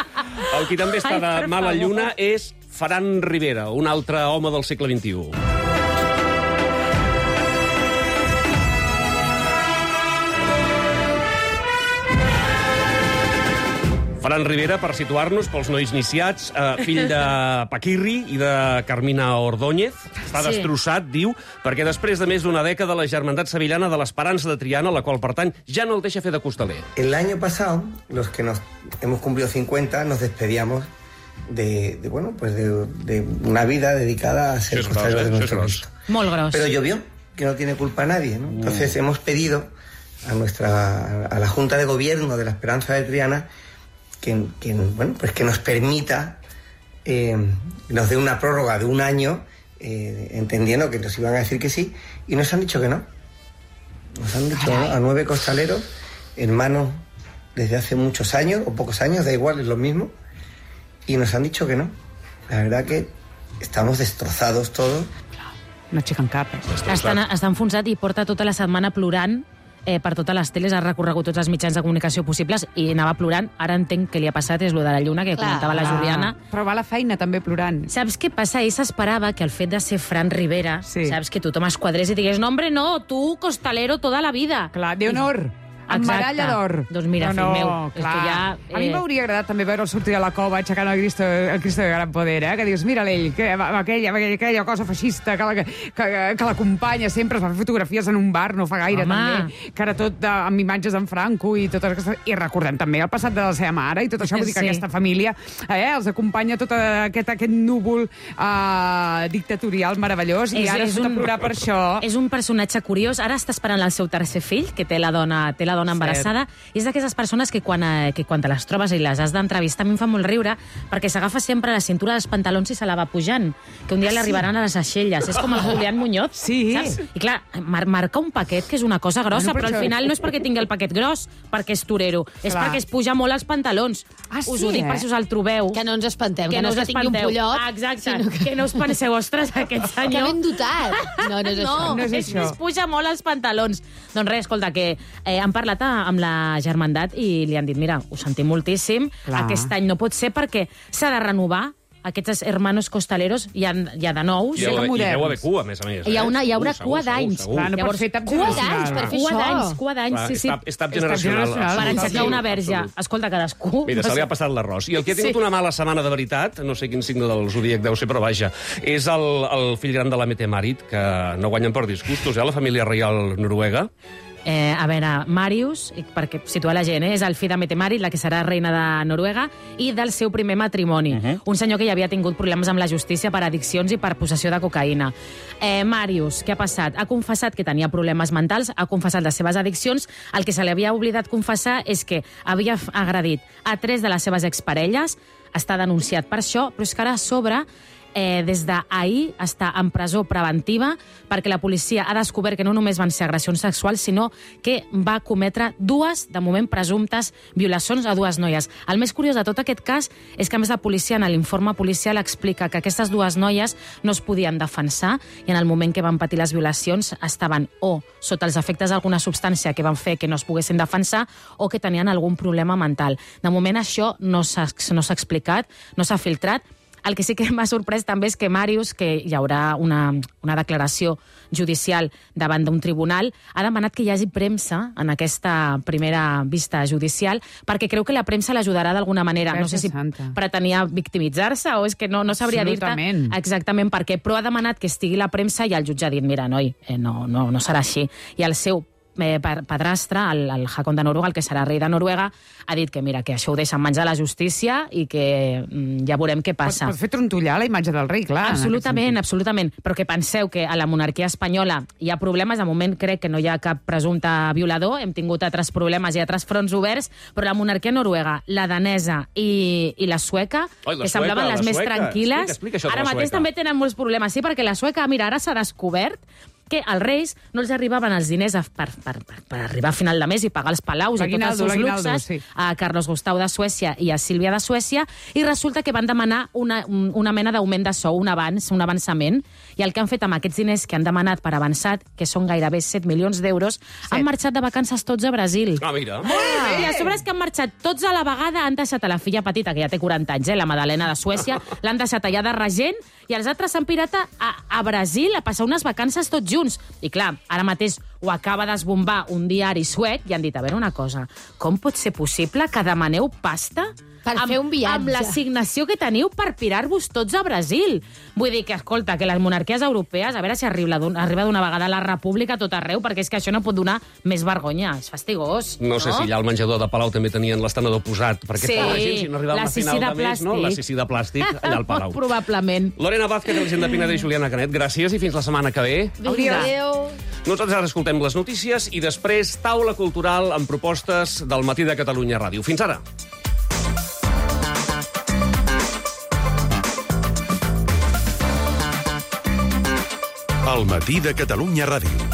El qui també està Ai, de per mala favor. lluna és Ferran Rivera, un altre home del segle vint-i-u. Ferran Rivera, per situar-nos, pels nois iniciats, eh, fill de Paquirri i de Carmina Ordóñez. Està Sí. destrossat, diu, perquè després de més d'una dècada la Germandat Sevillana de l'Esperança de Triana, la qual pertany, ja no el deixa fer de costaler. El año pasado, los que nos hemos cumplido cincuenta, nos despedíamos de, de bueno, pues de, de una vida dedicada a ser Això és costaleros gros, de eh? nuestro Això és Cristo. Molt gros. Pero llovió, que no tiene culpa nadie, ¿no? Entonces hemos pedido a nuestra a la Junta de Gobierno de la Esperanza de Triana que, que bueno, pues que nos permita, eh, nos dé una prórroga de un año, eh, entendiendo que nos iban a decir que sí, y nos han dicho que no. Nos han dicho ¿no? a nueve costaleros, hermanos desde hace muchos años, o pocos años, da igual, es lo mismo, y nos han dicho que no. La verdad que estamos destrozados todos. No aixequen cap. Eh? Està, està enfonsat i porta tota la setmana plorant eh, per totes les teles, ha recorregut tots els mitjans de comunicació possibles i anava plorant. Ara entenc que li ha passat, és lo de la lluna, que Clar. comentava la Juliana. Però va a la feina també plorant. Saps què passa? Ell s'esperava que el fet de ser Fran Rivera, sí. saps, que tothom es quadrés i digués, no, hombre, no, tu, costalero toda la vida. Clar, de honor. Amb medalla d'or. Doncs mira, no, fill no, meu, és clar. que ja... Eh... A mi m'hauria agradat també veure'l sortir de la cova aixecant el Cristo, el Cristo de Gran Poder, eh? Que dius, mira l'ell, que, aquella, aquella cosa feixista que, la, que, que l'acompanya sempre, es va fer fotografies en un bar, no fa gaire, Home. també, que ara tot de, amb imatges d'en Franco i totes aquestes... I recordem també el passat de la seva mare i tot això, vull dir que Sí. aquesta família eh, els acompanya tot aquest, aquest núvol eh, dictatorial meravellós i ara surt a plorar per això. És un personatge curiós. Ara està esperant el seu tercer fill, que té la dona, té la dona embarassada. I és d'aquestes persones que quan, eh, que quan te les trobes i les has d'entrevistar, a mi em fa molt riure, perquè s'agafa sempre la cintura dels pantalons i se la va pujant, que un dia li arribaran a les aixelles. És com el Julián Muñoz, sí. saps? I clar, mar marca un paquet que és una cosa grossa, Bueno, però però al això- final no és perquè tingui el paquet gros, perquè és torero, és Clar. perquè es puja molt els pantalons. Ah, us sí, ho dic eh? per si us el trobeu. Que no ens espantem, que no us és que tingui un espanteu. pollot, Ah, exacte, sinó que- que no us penseu, ostres, aquest senyor... Que ben dotat. No, no és això. No, No és és això. que es puja molt els pantalons. Doncs res, escolta, que eh, han parlat amb la Germandat i li han dit, mira, ho sentim moltíssim, Clar. aquest any no pot ser perquè s'ha de renovar aquests hermanos costaleros, hi ha, hi ha de nous. I deu, i deu haver cua, a més a més. Hi, ha eh? una, hi haurà Segur, cua segur, d'anys. segur, segur. Clar, no pots fer tap Cua generacional. d'anys, per fer Cua això. d'anys, cua d'anys, Clar, sí, sí. Estab, estab generacional. generacional. Per enxecar Absolut, una verge. absolut. Escolta, cadascú... Mira, no se li sé. ha passat l'arròs. I el que ha tingut Sí. una mala setmana de veritat, no sé quin signe del zodíac deu ser, però vaja, és el, el fill gran de la Mette-Marit, que no guanyen per disgustos, eh? La família reial noruega. Eh, a veure, Marius, i perquè situar la gent, eh, és el fill de Mette-Marit, la que serà reina de Noruega, i del seu primer matrimoni. Uh -huh. Un senyor que ja havia tingut problemes amb la justícia per addiccions i per possessió de cocaïna. Eh, Marius, què ha passat? Ha confessat que tenia problemes mentals, ha confessat les seves addiccions. El que se li havia oblidat confessar és que havia agredit a tres de les seves exparelles, està denunciat per això, però és que ara a sobre eh, des d'ahir està en presó preventiva perquè la policia ha descobert que no només van ser agressions sexuals, sinó que va cometre dues, de moment, presumptes violacions a dues noies. El més curiós de tot aquest cas és que, a més, la policia, en l'informe policial, explica que aquestes dues noies no es podien defensar i en el moment que van patir les violacions estaven o sota els efectes d'alguna substància que van fer que no es poguessin defensar o que tenien algun problema mental. De moment això no s'ha no s'ha explicat, no s'ha filtrat. El que sí que m'ha sorprès també és que Marius, que hi haurà una, una declaració judicial davant d'un tribunal, ha demanat que hi hagi premsa en aquesta primera vista judicial perquè creu que la premsa l'ajudarà d'alguna manera. No sé si Santa. pretenia victimitzar-se o és que no, no sabria dir-te Absolutament. exactament per què, però ha demanat que estigui la premsa i el jutge ha dit, mira, noi, eh, no, no, no serà així. I el seu eh, padrastre, el, el Hakon de Noruega, el que serà rei de Noruega, ha dit que mira, que això ho deixa en mans de la justícia i que mm, ja veurem què Pot, passa. pot fer trontollar la imatge del rei, clar. en aquest Absolutament, sentit. absolutament. Però que penseu que a la monarquia espanyola hi ha problemes, de moment crec que no hi ha cap presumpte violador, hem tingut altres problemes i altres fronts oberts, però la monarquia noruega, la danesa i, i la sueca, Oi, la que sueca, semblaven la les més sueca. tranquil·les, Explica, explica això de ara la mateix sueca. també tenen molts problemes. Sí, perquè la sueca, mira, ara s'ha descobert que als reis no els arribaven els diners a, per, per, per, per arribar a final de mes i pagar els palaus i tots els L'aguinaldo, seus l'aguinaldo, luxes sí. a Carlos Gustau de Suècia i a Sílvia de Suècia, i resulta que van demanar una, un- una mena d'augment de sou, un avanç, un avançament, i el que han fet amb aquests diners que han demanat per avançat, que són gairebé set milions d'euros, han marxat de vacances tots a Brasil. Ah, mira. Ah, I a sobre és que han marxat tots a la vegada, han deixat a la filla petita, que ja té quaranta anys, eh, la Madalena de Suècia, l'han deixat allà de regent, i els altres s'han pirat a, a Brasil a passar unes vacances tots junts. I clar, ara mateix ho acaba d'esbombar un diari suec i han dit, a veure una cosa, com pot ser possible que demaneu pasta Per amb, fer un viatge. Amb l'assignació que teniu per pirar-vos tots a Brasil. Vull dir que, escolta, que les monarquies europees, a veure si arriba d'una vegada la república a tot arreu, perquè és que això no pot donar més vergonya. És fastigós. No sé si allà al menjador de Palau també tenien l'estenedor posat, perquè Sí, la gent, si no arribava la a final sisí de de mes, no? La sisí de plàstic allà al Palau. Probablement. Lorena Vázquez, Elisenda Pineda i Juliana Canet, gràcies i fins la setmana que ve. Vinga. Adéu. Nosaltres ara escoltem les notícies i després taula cultural amb propostes del Matí de Catalunya Ràdio. Fins ara. El Matí de Catalunya Ràdio.